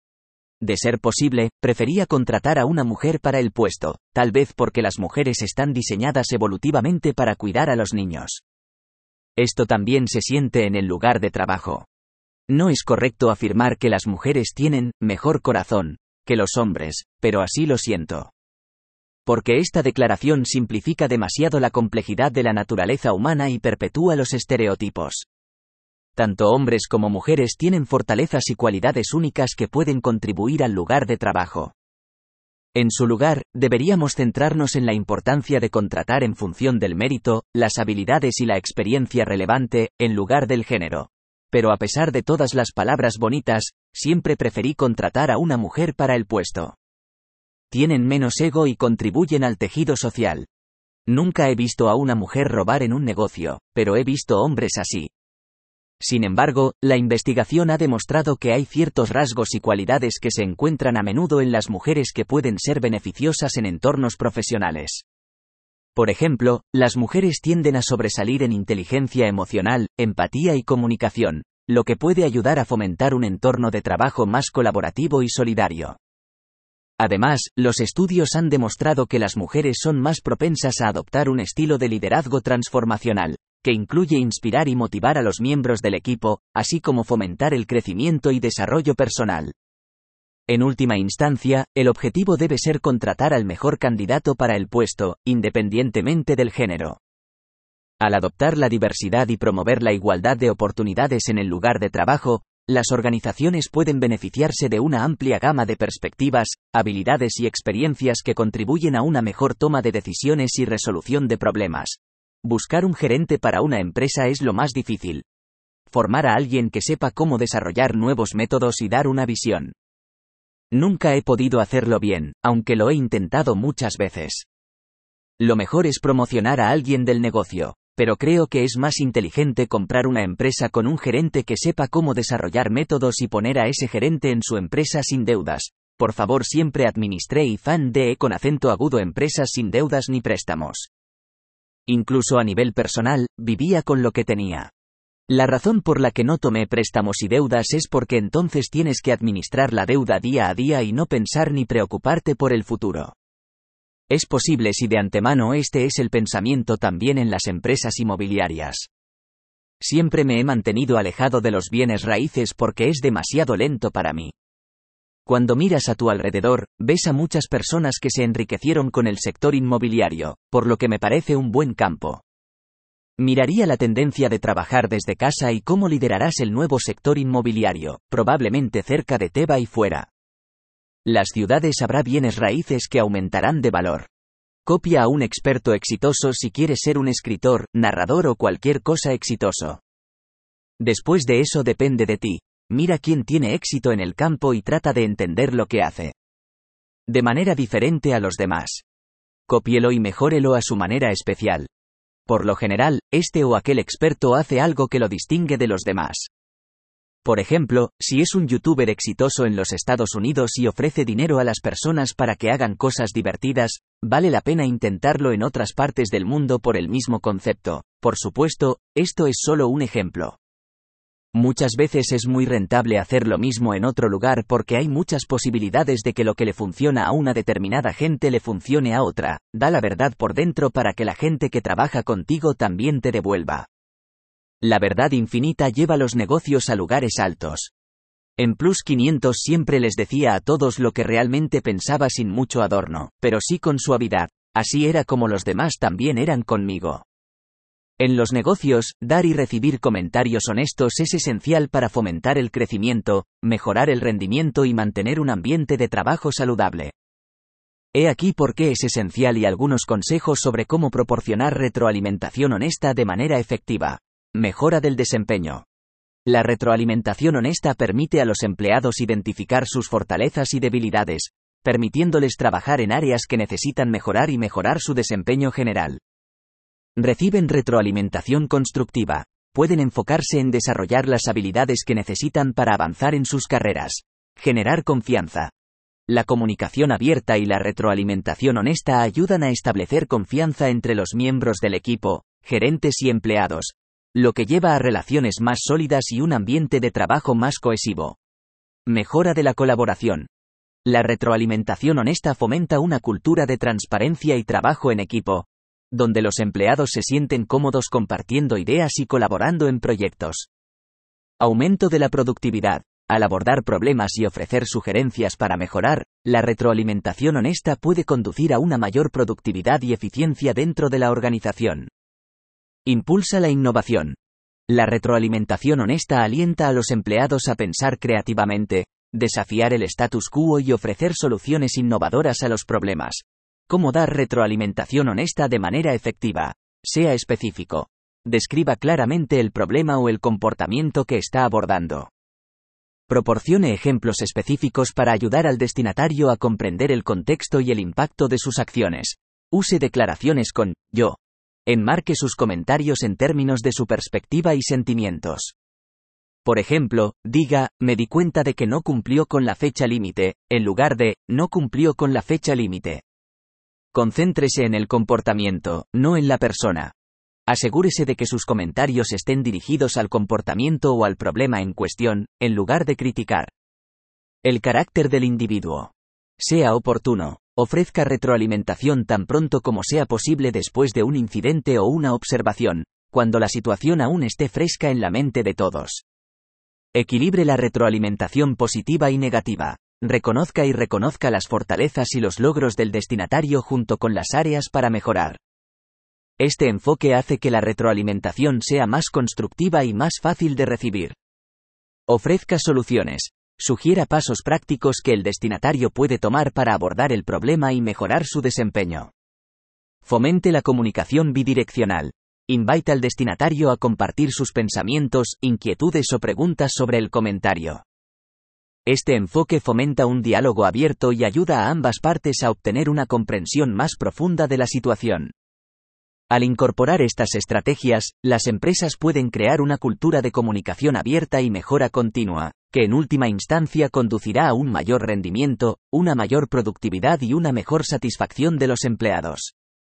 A: De ser posible, prefería contratar a una mujer para el puesto, tal vez porque las mujeres están diseñadas evolutivamente para cuidar a los niños. Esto también se siente en el lugar de trabajo. No es correcto afirmar que las mujeres tienen mejor corazón que los hombres, pero así lo siento. Porque esta declaración simplifica demasiado la complejidad de la naturaleza humana y perpetúa los estereotipos. Tanto hombres como mujeres tienen fortalezas y cualidades únicas que pueden contribuir al lugar de trabajo. En su lugar, deberíamos centrarnos en la importancia de contratar en función del mérito, las habilidades y la experiencia relevante, en lugar del género. Pero a pesar de todas las palabras bonitas, siempre preferí contratar a una mujer para el puesto. Tienen menos ego y contribuyen al tejido social. Nunca he visto a una mujer robar en un negocio, pero he visto hombres así. Sin embargo, la investigación ha demostrado que hay ciertos rasgos y cualidades que se encuentran a menudo en las mujeres que pueden ser beneficiosas en entornos profesionales. Por ejemplo, las mujeres tienden a sobresalir en inteligencia emocional, empatía y comunicación, lo que puede ayudar a fomentar un entorno de trabajo más colaborativo y solidario. Además, los estudios han demostrado que las mujeres son más propensas a adoptar un estilo de liderazgo transformacional, que incluye inspirar y motivar a los miembros del equipo, así como fomentar el crecimiento y desarrollo personal. En última instancia, el objetivo debe ser contratar al mejor candidato para el puesto, independientemente del género. Al adoptar la diversidad y promover la igualdad de oportunidades en el lugar de trabajo, las organizaciones pueden beneficiarse de una amplia gama de perspectivas, habilidades y experiencias que contribuyen a una mejor toma de decisiones y resolución de problemas. Buscar un gerente para una empresa es lo más difícil. Formar a alguien que sepa cómo desarrollar nuevos métodos y dar una visión. Nunca he podido hacerlo bien, aunque lo he intentado muchas veces. Lo mejor es promocionar a alguien del negocio, pero creo que es más inteligente comprar una empresa con un gerente que sepa cómo desarrollar métodos y poner a ese gerente en su empresa sin deudas. Por favor, siempre administré y fan de con acento agudo empresas sin deudas ni préstamos. Incluso a nivel personal, vivía con lo que tenía. La razón por la que no tomé préstamos y deudas es porque entonces tienes que administrar la deuda día a día y no pensar ni preocuparte por el futuro. Es posible si de antemano este es el pensamiento también en las empresas inmobiliarias. Siempre me he mantenido alejado de los bienes raíces porque es demasiado lento para mí. Cuando miras a tu alrededor, ves a muchas personas que se enriquecieron con el sector inmobiliario, por lo que me parece un buen campo. Miraría la tendencia de trabajar desde casa y cómo liderarás el nuevo sector inmobiliario, probablemente cerca de Teba y fuera. Las ciudades habrá bienes raíces que aumentarán de valor. Copia a un experto exitoso si quieres ser un escritor, narrador o cualquier cosa exitoso. Después de eso depende de ti. Mira quién tiene éxito en el campo y trata de entender lo que hace. De manera diferente a los demás. Cópielo y mejórelo a su manera especial. Por lo general, este o aquel experto hace algo que lo distingue de los demás. Por ejemplo, si es un youtuber exitoso en los Estados Unidos y ofrece dinero a las personas para que hagan cosas divertidas, vale la pena intentarlo en otras partes del mundo por el mismo concepto. Por supuesto, esto es solo un ejemplo. Muchas veces es muy rentable hacer lo mismo en otro lugar porque hay muchas posibilidades de que lo que le funciona a una determinada gente le funcione a otra. Da la verdad por dentro para que la gente que trabaja contigo también te devuelva. La verdad infinita lleva los negocios a lugares altos. En Plus quinientos siempre les decía a todos lo que realmente pensaba sin mucho adorno, pero sí con suavidad. Así era como los demás también eran conmigo. En los negocios, dar y recibir comentarios honestos es esencial para fomentar el crecimiento, mejorar el rendimiento y mantener un ambiente de trabajo saludable. He aquí por qué es esencial y algunos consejos sobre cómo proporcionar retroalimentación honesta de manera efectiva. Mejora del desempeño. La retroalimentación honesta permite a los empleados identificar sus fortalezas y debilidades, permitiéndoles trabajar en áreas que necesitan mejorar y mejorar su desempeño general. Reciben retroalimentación constructiva. Pueden enfocarse en desarrollar las habilidades que necesitan para avanzar en sus carreras. Generar confianza. La comunicación abierta y la retroalimentación honesta ayudan a establecer confianza entre los miembros del equipo, gerentes y empleados, lo que lleva a relaciones más sólidas y un ambiente de trabajo más cohesivo. Mejora de la colaboración. La retroalimentación honesta fomenta una cultura de transparencia y trabajo en equipo, donde los empleados se sienten cómodos compartiendo ideas y colaborando en proyectos. Aumento de la productividad. Al abordar problemas y ofrecer sugerencias para mejorar, la retroalimentación honesta puede conducir a una mayor productividad y eficiencia dentro de la organización. Impulsa la innovación. La retroalimentación honesta alienta a los empleados a pensar creativamente, desafiar el status quo y ofrecer soluciones innovadoras a los problemas. ¿Cómo dar retroalimentación honesta de manera efectiva? Sea específico. Describa claramente el problema o el comportamiento que está abordando. Proporcione ejemplos específicos para ayudar al destinatario a comprender el contexto y el impacto de sus acciones. Use declaraciones con yo. Enmarque sus comentarios en términos de su perspectiva y sentimientos. Por ejemplo, diga, me di cuenta de que no cumplió con la fecha límite, en lugar de, no cumplió con la fecha límite. Concéntrese en el comportamiento, no en la persona. Asegúrese de que sus comentarios estén dirigidos al comportamiento o al problema en cuestión, en lugar de criticar. El carácter del individuo. Sea oportuno. Ofrezca retroalimentación tan pronto como sea posible después de un incidente o una observación, cuando la situación aún esté fresca en la mente de todos. Equilibre la retroalimentación positiva y negativa. Reconozca y reconozca las fortalezas y los logros del destinatario junto con las áreas para mejorar. Este enfoque hace que la retroalimentación sea más constructiva y más fácil de recibir. Ofrezca soluciones. Sugiera pasos prácticos que el destinatario puede tomar para abordar el problema y mejorar su desempeño. Fomente la comunicación bidireccional. Invita al destinatario a compartir sus pensamientos, inquietudes o preguntas sobre el comentario. Este enfoque fomenta un diálogo abierto y ayuda a ambas partes a obtener una comprensión más profunda de la situación. Al incorporar estas estrategias, las empresas pueden crear una cultura de comunicación abierta y mejora continua, que en última instancia conducirá a un mayor rendimiento, una mayor productividad y una mejor satisfacción de los empleados.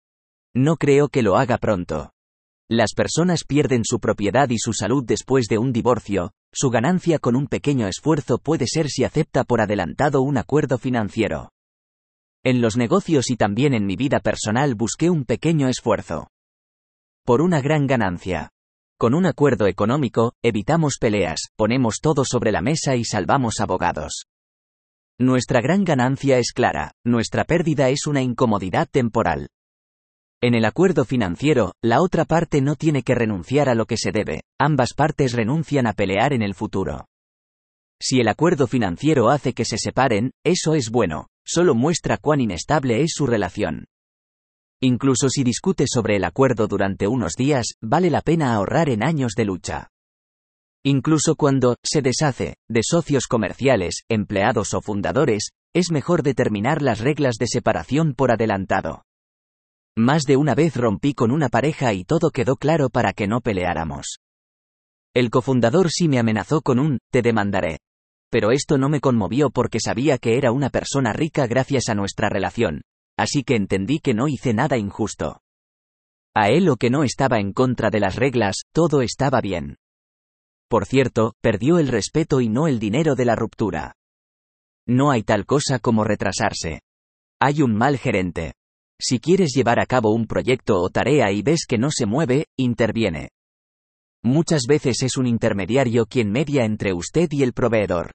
A: No creo que lo haga pronto. Las personas pierden su propiedad y su salud después de un divorcio. Su ganancia con un pequeño esfuerzo puede ser si acepta por adelantado un acuerdo financiero. En los negocios y también en mi vida personal busqué un pequeño esfuerzo. Por una gran ganancia. Con un acuerdo económico, evitamos peleas, ponemos todo sobre la mesa y salvamos abogados. Nuestra gran ganancia es clara, nuestra pérdida es una incomodidad temporal. En el acuerdo financiero, la otra parte no tiene que renunciar a lo que se debe, ambas partes renuncian a pelear en el futuro. Si el acuerdo financiero hace que se separen, eso es bueno, solo muestra cuán inestable es su relación. Incluso si discute sobre el acuerdo durante unos días, vale la pena ahorrar en años de lucha. Incluso cuando se deshace de socios comerciales, empleados o fundadores, es mejor determinar las reglas de separación por adelantado. Más de una vez rompí con una pareja y todo quedó claro para que no peleáramos. El cofundador sí me amenazó con un «te demandaré». Pero esto no me conmovió porque sabía que era una persona rica gracias a nuestra relación, así que entendí que no hice nada injusto. A él o que no estaba en contra de las reglas, todo estaba bien. Por cierto, perdió el respeto y no el dinero de la ruptura. No hay tal cosa como retrasarse. Hay un mal gerente. Si quieres llevar a cabo un proyecto o tarea y ves que no se mueve, interviene. Muchas veces es un intermediario quien media entre usted y el proveedor.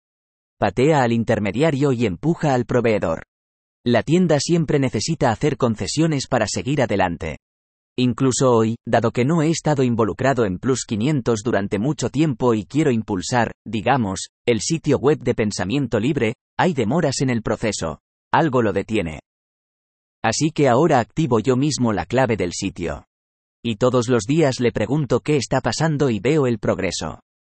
A: Patea al intermediario y empuja al proveedor. La tienda siempre necesita hacer concesiones para seguir adelante. Incluso hoy, dado que no he estado involucrado en Plus quinientos durante mucho tiempo y quiero impulsar, digamos, el sitio web de Pensamiento Libre, hay demoras en el proceso. Algo lo detiene. Así que ahora activo yo mismo la clave del sitio. Y todos los días le pregunto qué está pasando y veo el progreso.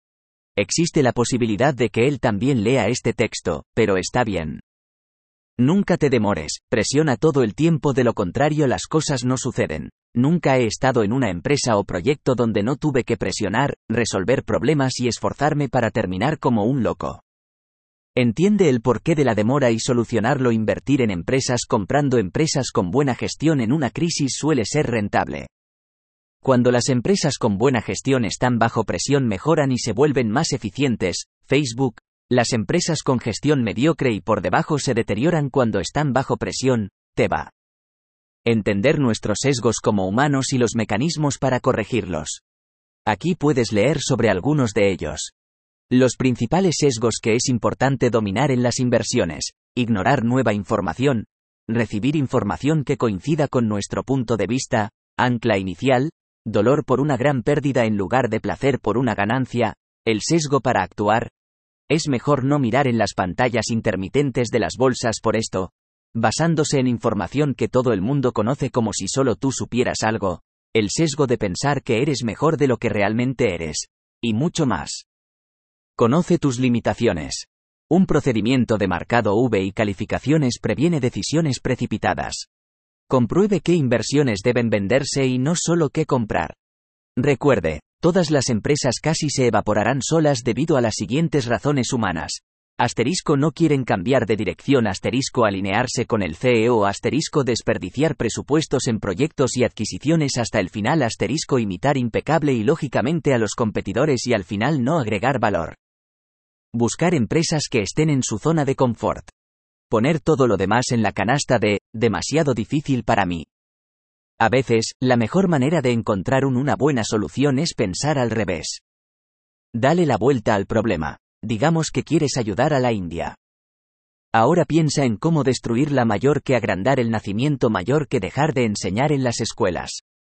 A: Existe la posibilidad de que él también lea este texto, pero está bien. Nunca te demores, presiona todo el tiempo, de lo contrario las cosas no suceden. Nunca he estado en una empresa o proyecto donde no tuve que presionar, resolver problemas y esforzarme para terminar como un loco. Entiende el porqué de la demora y solucionarlo. Invertir en empresas comprando empresas con buena gestión en una crisis suele ser rentable. Cuando las empresas con buena gestión están bajo presión mejoran y se vuelven más eficientes. Facebook. Las empresas con gestión mediocre y por debajo se deterioran cuando están bajo presión. Teva. Entender nuestros sesgos como humanos y los mecanismos para corregirlos. Aquí puedes leer sobre algunos de ellos. Los principales sesgos que es importante dominar en las inversiones: ignorar nueva información, recibir información que coincida con nuestro punto de vista, ancla inicial, dolor por una gran pérdida en lugar de placer por una ganancia, el sesgo para actuar. Es mejor no mirar en las pantallas intermitentes de las bolsas por esto, basándose en información que todo el mundo conoce como si solo tú supieras algo, el sesgo de pensar que eres mejor de lo que realmente eres, y mucho más. Conoce tus limitaciones. Un procedimiento de marcado V y calificaciones previene decisiones precipitadas. Compruebe qué inversiones deben venderse y no solo qué comprar. Recuerde, todas las empresas casi se evaporarán solas debido a las siguientes razones humanas. Asterisco no quieren cambiar de dirección, asterisco alinearse con el C E O, asterisco desperdiciar presupuestos en proyectos y adquisiciones hasta el final, asterisco imitar impecable y lógicamente a los competidores y al final no agregar valor. Buscar empresas que estén en su zona de confort. Poner todo lo demás en la canasta de, demasiado difícil para mí. A veces, la mejor manera de encontrar un, una buena solución es pensar al revés. Dale la vuelta al problema. Digamos que quieres ayudar a la India. Ahora piensa en cómo destruirla mayor que agrandar el nacimiento, mayor que dejar de enseñar en las escuelas.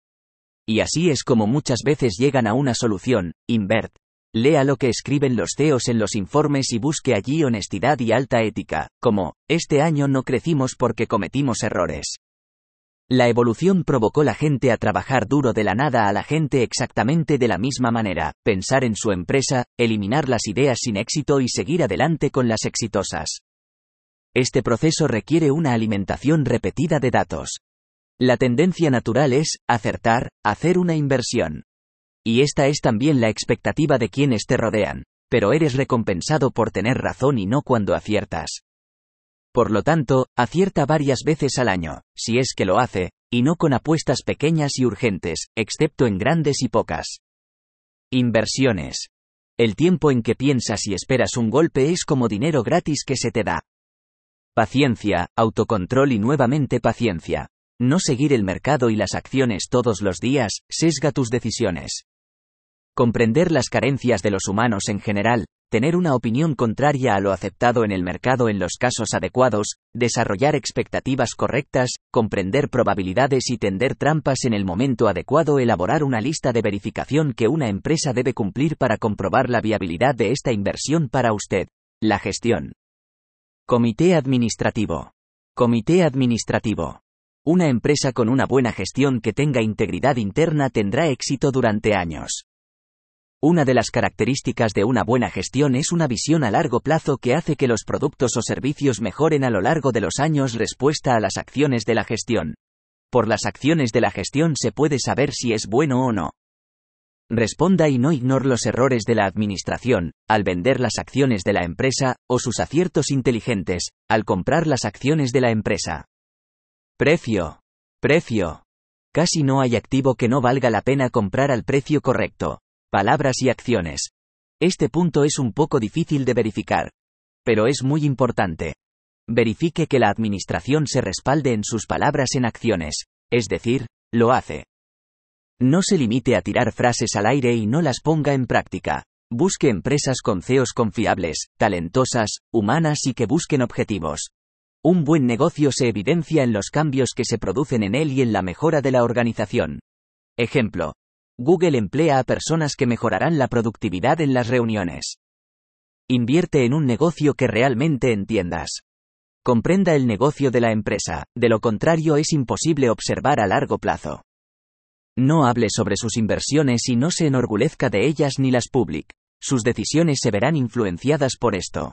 A: Y así es como muchas veces llegan a una solución. Invert. Lea lo que escriben los C E Os en los informes y busque allí honestidad y alta ética, como, este año no crecimos porque cometimos errores. La evolución provocó la gente a trabajar duro de la nada a la gente exactamente de la misma manera, pensar en su empresa, eliminar las ideas sin éxito y seguir adelante con las exitosas. Este proceso requiere una alimentación repetida de datos. La tendencia natural es, acertar, hacer una inversión. Y esta es también la expectativa de quienes te rodean, pero eres recompensado por tener razón y no cuando aciertas. Por lo tanto, acierta varias veces al año, si es que lo hace, y no con apuestas pequeñas y urgentes, excepto en grandes y pocas. Inversiones. El tiempo en que piensas y esperas un golpe es como dinero gratis que se te da. Paciencia, autocontrol y nuevamente paciencia. No seguir el mercado y las acciones todos los días, sesga tus decisiones. Comprender las carencias de los humanos en general, tener una opinión contraria a lo aceptado en el mercado en los casos adecuados, desarrollar expectativas correctas, comprender probabilidades y tender trampas en el momento adecuado, elaborar una lista de verificación que una empresa debe cumplir para comprobar la viabilidad de esta inversión para usted. La gestión. Comité administrativo. Comité administrativo. Una empresa con una buena gestión que tenga integridad interna tendrá éxito durante años. Una de las características de una buena gestión es una visión a largo plazo que hace que los productos o servicios mejoren a lo largo de los años. Respuesta a las acciones de la gestión. Por las acciones de la gestión se puede saber si es bueno o no. Responda y no ignore los errores de la administración, al vender las acciones de la empresa, o sus aciertos inteligentes, al comprar las acciones de la empresa. Precio. Precio. Casi no hay activo que no valga la pena comprar al precio correcto. Palabras y acciones. Este punto es un poco difícil de verificar. Pero es muy importante. Verifique que la administración se respalde en sus palabras en acciones, es decir, lo hace. No se limite a tirar frases al aire y no las ponga en práctica. Busque empresas con C E Os confiables, talentosas, humanas y que busquen objetivos. Un buen negocio se evidencia en los cambios que se producen en él y en la mejora de la organización. Ejemplo. Google emplea a personas que mejorarán la productividad en las reuniones. Invierte en un negocio que realmente entiendas. Comprenda el negocio de la empresa, de lo contrario es imposible observar a largo plazo. No hable sobre sus inversiones y no se enorgullezca de ellas ni las publique. Sus decisiones se verán influenciadas por esto.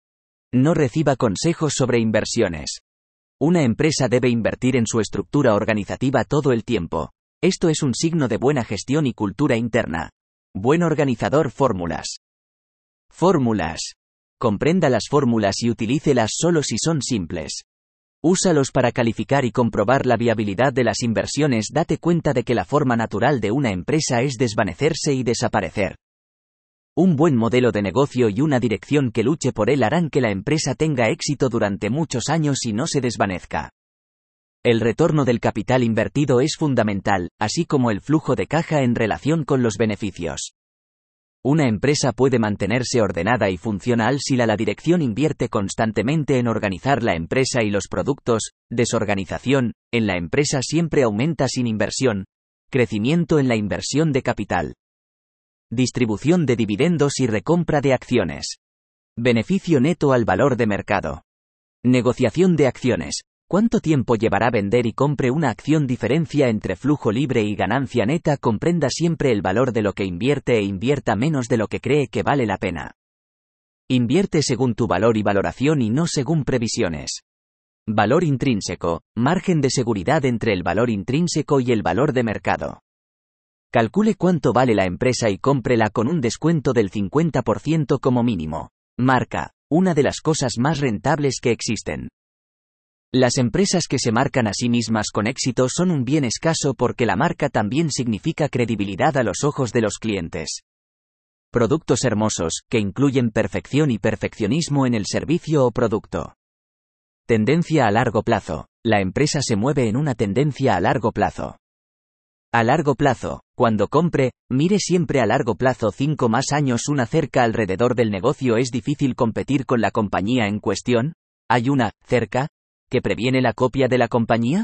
A: No reciba consejos sobre inversiones. Una empresa debe invertir en su estructura organizativa todo el tiempo. Esto es un signo de buena gestión y cultura interna. Buen organizador. Fórmulas. Fórmulas. Comprenda las fórmulas y utilícelas solo si son simples. Úsalos para calificar y comprobar la viabilidad de las inversiones. Date cuenta de que la forma natural de una empresa es desvanecerse y desaparecer. Un buen modelo de negocio y una dirección que luche por él harán que la empresa tenga éxito durante muchos años y no se desvanezca. El retorno del capital invertido es fundamental, así como el flujo de caja en relación con los beneficios. Una empresa puede mantenerse ordenada y funcional si la, la dirección invierte constantemente en organizar la empresa y los productos. Desorganización en la empresa siempre aumenta sin inversión. Crecimiento en la inversión de capital. Distribución de dividendos y recompra de acciones. Beneficio neto al valor de mercado. Negociación de acciones. ¿Cuánto tiempo llevará vender y compre una acción? Diferencia entre flujo libre y ganancia neta. Comprenda siempre el valor de lo que invierte e invierta menos de lo que cree que vale la pena. Invierte según tu valor y valoración y no según previsiones. Valor intrínseco. Margen de seguridad entre el valor intrínseco y el valor de mercado. Calcule cuánto vale la empresa y cómprela con un descuento del cincuenta por ciento como mínimo. Marca. Una de las cosas más rentables que existen. Las empresas que se marcan a sí mismas con éxito son un bien escaso porque la marca también significa credibilidad a los ojos de los clientes. Productos hermosos, que incluyen perfección y perfeccionismo en el servicio o producto. Tendencia a largo plazo. La empresa se mueve en una tendencia a largo plazo. A largo plazo, cuando compre, mire siempre a largo plazo cinco más años. Una cerca alrededor del negocio. Es difícil competir con la compañía en cuestión. ¿Hay una cerca que previene la copia de la compañía?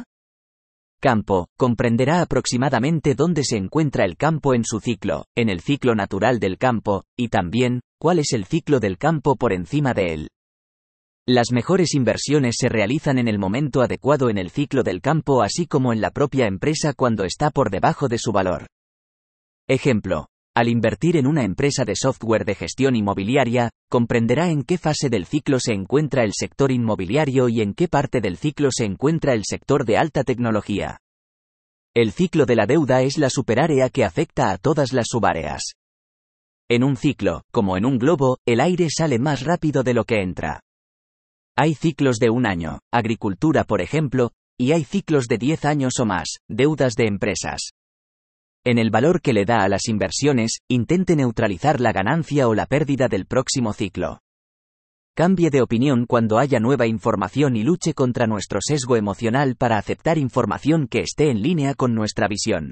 A: Campo. Comprenderá aproximadamente dónde se encuentra el campo en su ciclo, en el ciclo natural del campo, y también, cuál es el ciclo del campo por encima de él. Las mejores inversiones se realizan en el momento adecuado en el ciclo del campo, así como en la propia empresa cuando está por debajo de su valor. Ejemplo. Al invertir en una empresa de software de gestión inmobiliaria, comprenderá en qué fase del ciclo se encuentra el sector inmobiliario y en qué parte del ciclo se encuentra el sector de alta tecnología. El ciclo de la deuda es la superárea que afecta a todas las subáreas. En un ciclo, como en un globo, el aire sale más rápido de lo que entra. Hay ciclos de un año, agricultura por ejemplo, y hay ciclos de diez años o más, deudas de empresas. En el valor que le da a las inversiones, intente neutralizar la ganancia o la pérdida del próximo ciclo. Cambie de opinión cuando haya nueva información y luche contra nuestro sesgo emocional para aceptar información que esté en línea con nuestra visión.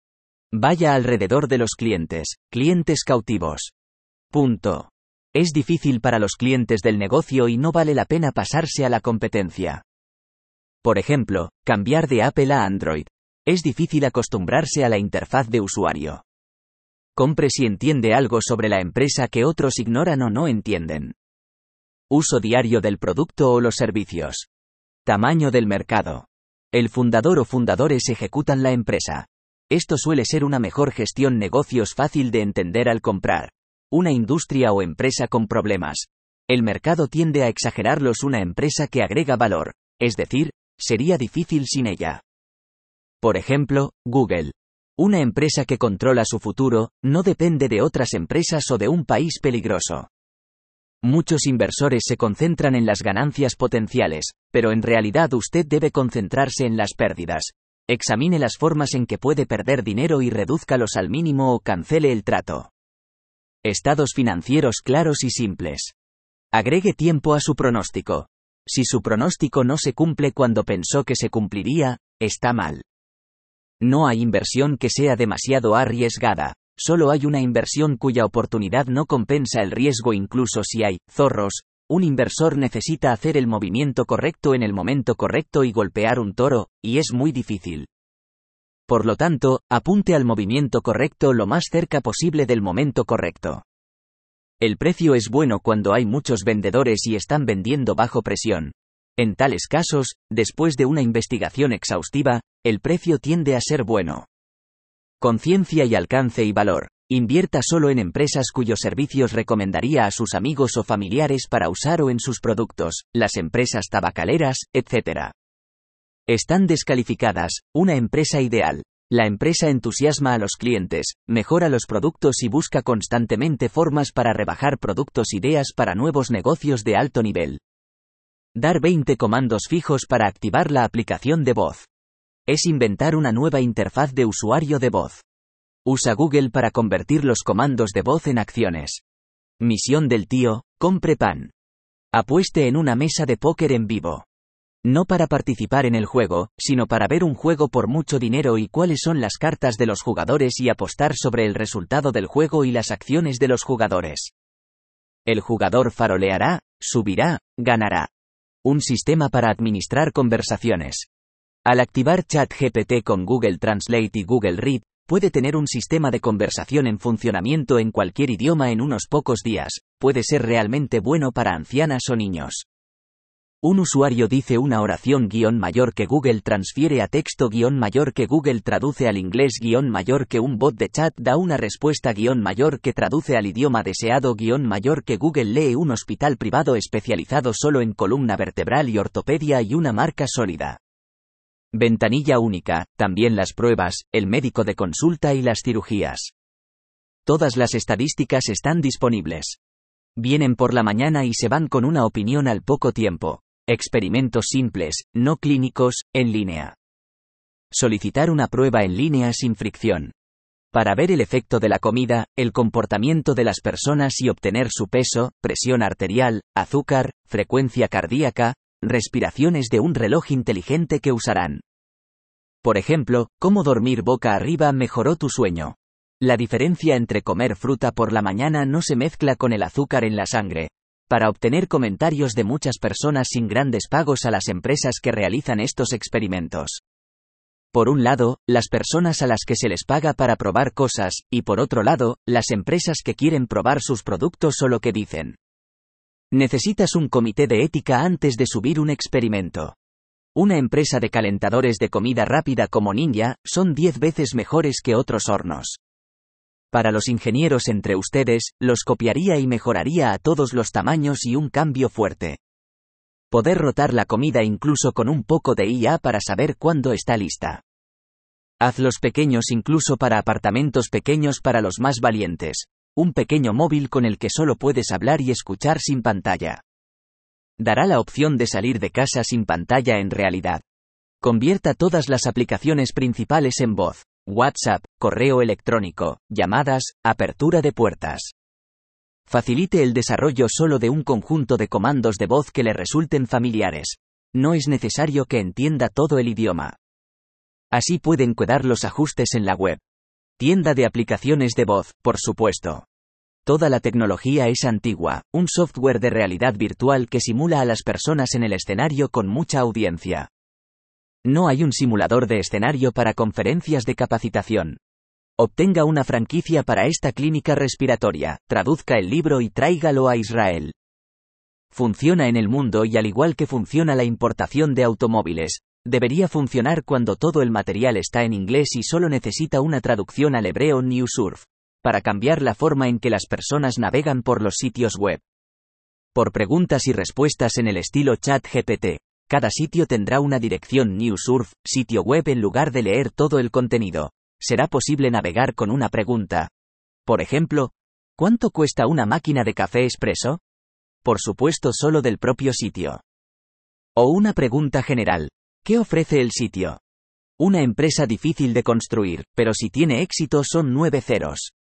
A: Vaya alrededor de los clientes, clientes cautivos. Punto. Es difícil para los clientes del negocio y no vale la pena pasarse a la competencia. Por ejemplo, cambiar de Apple a Android. Es difícil acostumbrarse a la interfaz de usuario. Compre si entiende algo sobre la empresa que otros ignoran o no entienden. Uso diario del producto o los servicios. Tamaño del mercado. El fundador o fundadores ejecutan la empresa. Esto suele ser una mejor gestión. Negocios fácil de entender al comprar. Una industria o empresa con problemas. El mercado tiende a exagerarlos. Una empresa que agrega valor, es decir, sería difícil sin ella. Por ejemplo, Google. Una empresa que controla su futuro, no depende de otras empresas o de un país peligroso. Muchos inversores se concentran en las ganancias potenciales, pero en realidad usted debe concentrarse en las pérdidas. Examine las formas en que puede perder dinero y redúzcalos al mínimo o cancele el trato. Estados financieros claros y simples. Agregue tiempo a su pronóstico. Si su pronóstico no se cumple cuando pensó que se cumpliría, está mal. No hay inversión que sea demasiado arriesgada, solo hay una inversión cuya oportunidad no compensa el riesgo. Incluso si hay zorros, un inversor necesita hacer el movimiento correcto en el momento correcto y golpear un toro, y es muy difícil. Por lo tanto, apunte al movimiento correcto lo más cerca posible del momento correcto. El precio es bueno cuando hay muchos vendedores y están vendiendo bajo presión. En tales casos, después de una investigación exhaustiva, el precio tiende a ser bueno. Conciencia y alcance y valor. Invierta solo en empresas cuyos servicios recomendaría a sus amigos o familiares para usar o en sus productos, las empresas tabacaleras, etcétera. Están descalificadas. Una empresa ideal. La empresa entusiasma a los clientes, mejora los productos y busca constantemente formas para rebajar productos, ideas para nuevos negocios de alto nivel. Dar veinte comandos fijos para activar la aplicación de voz. Es inventar una nueva interfaz de usuario de voz. Usa Google para convertir los comandos de voz en acciones. Misión del tío: compre pan. Apueste en una mesa de póker en vivo. No para participar en el juego, sino para ver un juego por mucho dinero y cuáles son las cartas de los jugadores y apostar sobre el resultado del juego y las acciones de los jugadores. El jugador faroleará, subirá, ganará. Un sistema para administrar conversaciones. Al activar ChatGPT con Google Translate y Google Read, puede tener un sistema de conversación en funcionamiento en cualquier idioma en unos pocos días. Puede ser realmente bueno para ancianas o niños. Un usuario dice una oración guión mayor que Google transfiere a texto guión mayor que Google traduce al inglés guión mayor que un bot de chat da una respuesta guión mayor que traduce al idioma deseado guión mayor que Google lee un hospital privado especializado solo en columna vertebral y ortopedia y una marca sólida. Ventanilla única, también las pruebas, el médico de consulta y las cirugías. Todas las estadísticas están disponibles. Vienen por la mañana y se van con una opinión al poco tiempo. Experimentos simples, no clínicos, en línea. Solicitar una prueba en línea sin fricción. Para ver el efecto de la comida, el comportamiento de las personas y obtener su peso, presión arterial, azúcar, frecuencia cardíaca, respiraciones de un reloj inteligente que usarán. Por ejemplo, cómo dormir boca arriba mejoró tu sueño. La diferencia entre comer fruta por la mañana no se mezcla con el azúcar en la sangre. Para obtener comentarios de muchas personas sin grandes pagos a las empresas que realizan estos experimentos. Por un lado, las personas a las que se les paga para probar cosas, y por otro lado, las empresas que quieren probar sus productos o lo que dicen. Necesitas un comité de ética antes de subir un experimento. Una empresa de calentadores de comida rápida como Ninja, son diez veces mejores que otros hornos. Para los ingenieros entre ustedes, los copiaría y mejoraría a todos los tamaños y un cambio fuerte. Poder rotar la comida incluso con un poco de I A para saber cuándo está lista. Hazlos pequeños incluso para apartamentos pequeños para los más valientes. Un pequeño móvil con el que solo puedes hablar y escuchar sin pantalla. Dará la opción de salir de casa sin pantalla en realidad. Convierta todas las aplicaciones principales en voz. WhatsApp, correo electrónico, llamadas, apertura de puertas. Facilite el desarrollo solo de un conjunto de comandos de voz que le resulten familiares. No es necesario que entienda todo el idioma. Así pueden quedar los ajustes en la web. Tienda de aplicaciones de voz, por supuesto. Toda la tecnología es antigua, un software de realidad virtual que simula a las personas en el escenario con mucha audiencia. No hay un simulador de escenario para conferencias de capacitación. Obtenga una franquicia para esta clínica respiratoria, traduzca el libro y tráigalo a Israel. Funciona en el mundo y al igual que funciona la importación de automóviles, debería funcionar cuando todo el material está en inglés y solo necesita una traducción al hebreo NewSurf, para cambiar la forma en que las personas navegan por los sitios web. Por preguntas y respuestas en el estilo ChatGPT. Cada sitio tendrá una dirección NewSurf, sitio web en lugar de leer todo el contenido. Será posible navegar con una pregunta. Por ejemplo, ¿cuánto cuesta una máquina de café expreso? Por supuesto solo del propio sitio. O una pregunta general. ¿Qué ofrece el sitio? Una empresa difícil de construir, pero si tiene éxito son nueve ceros.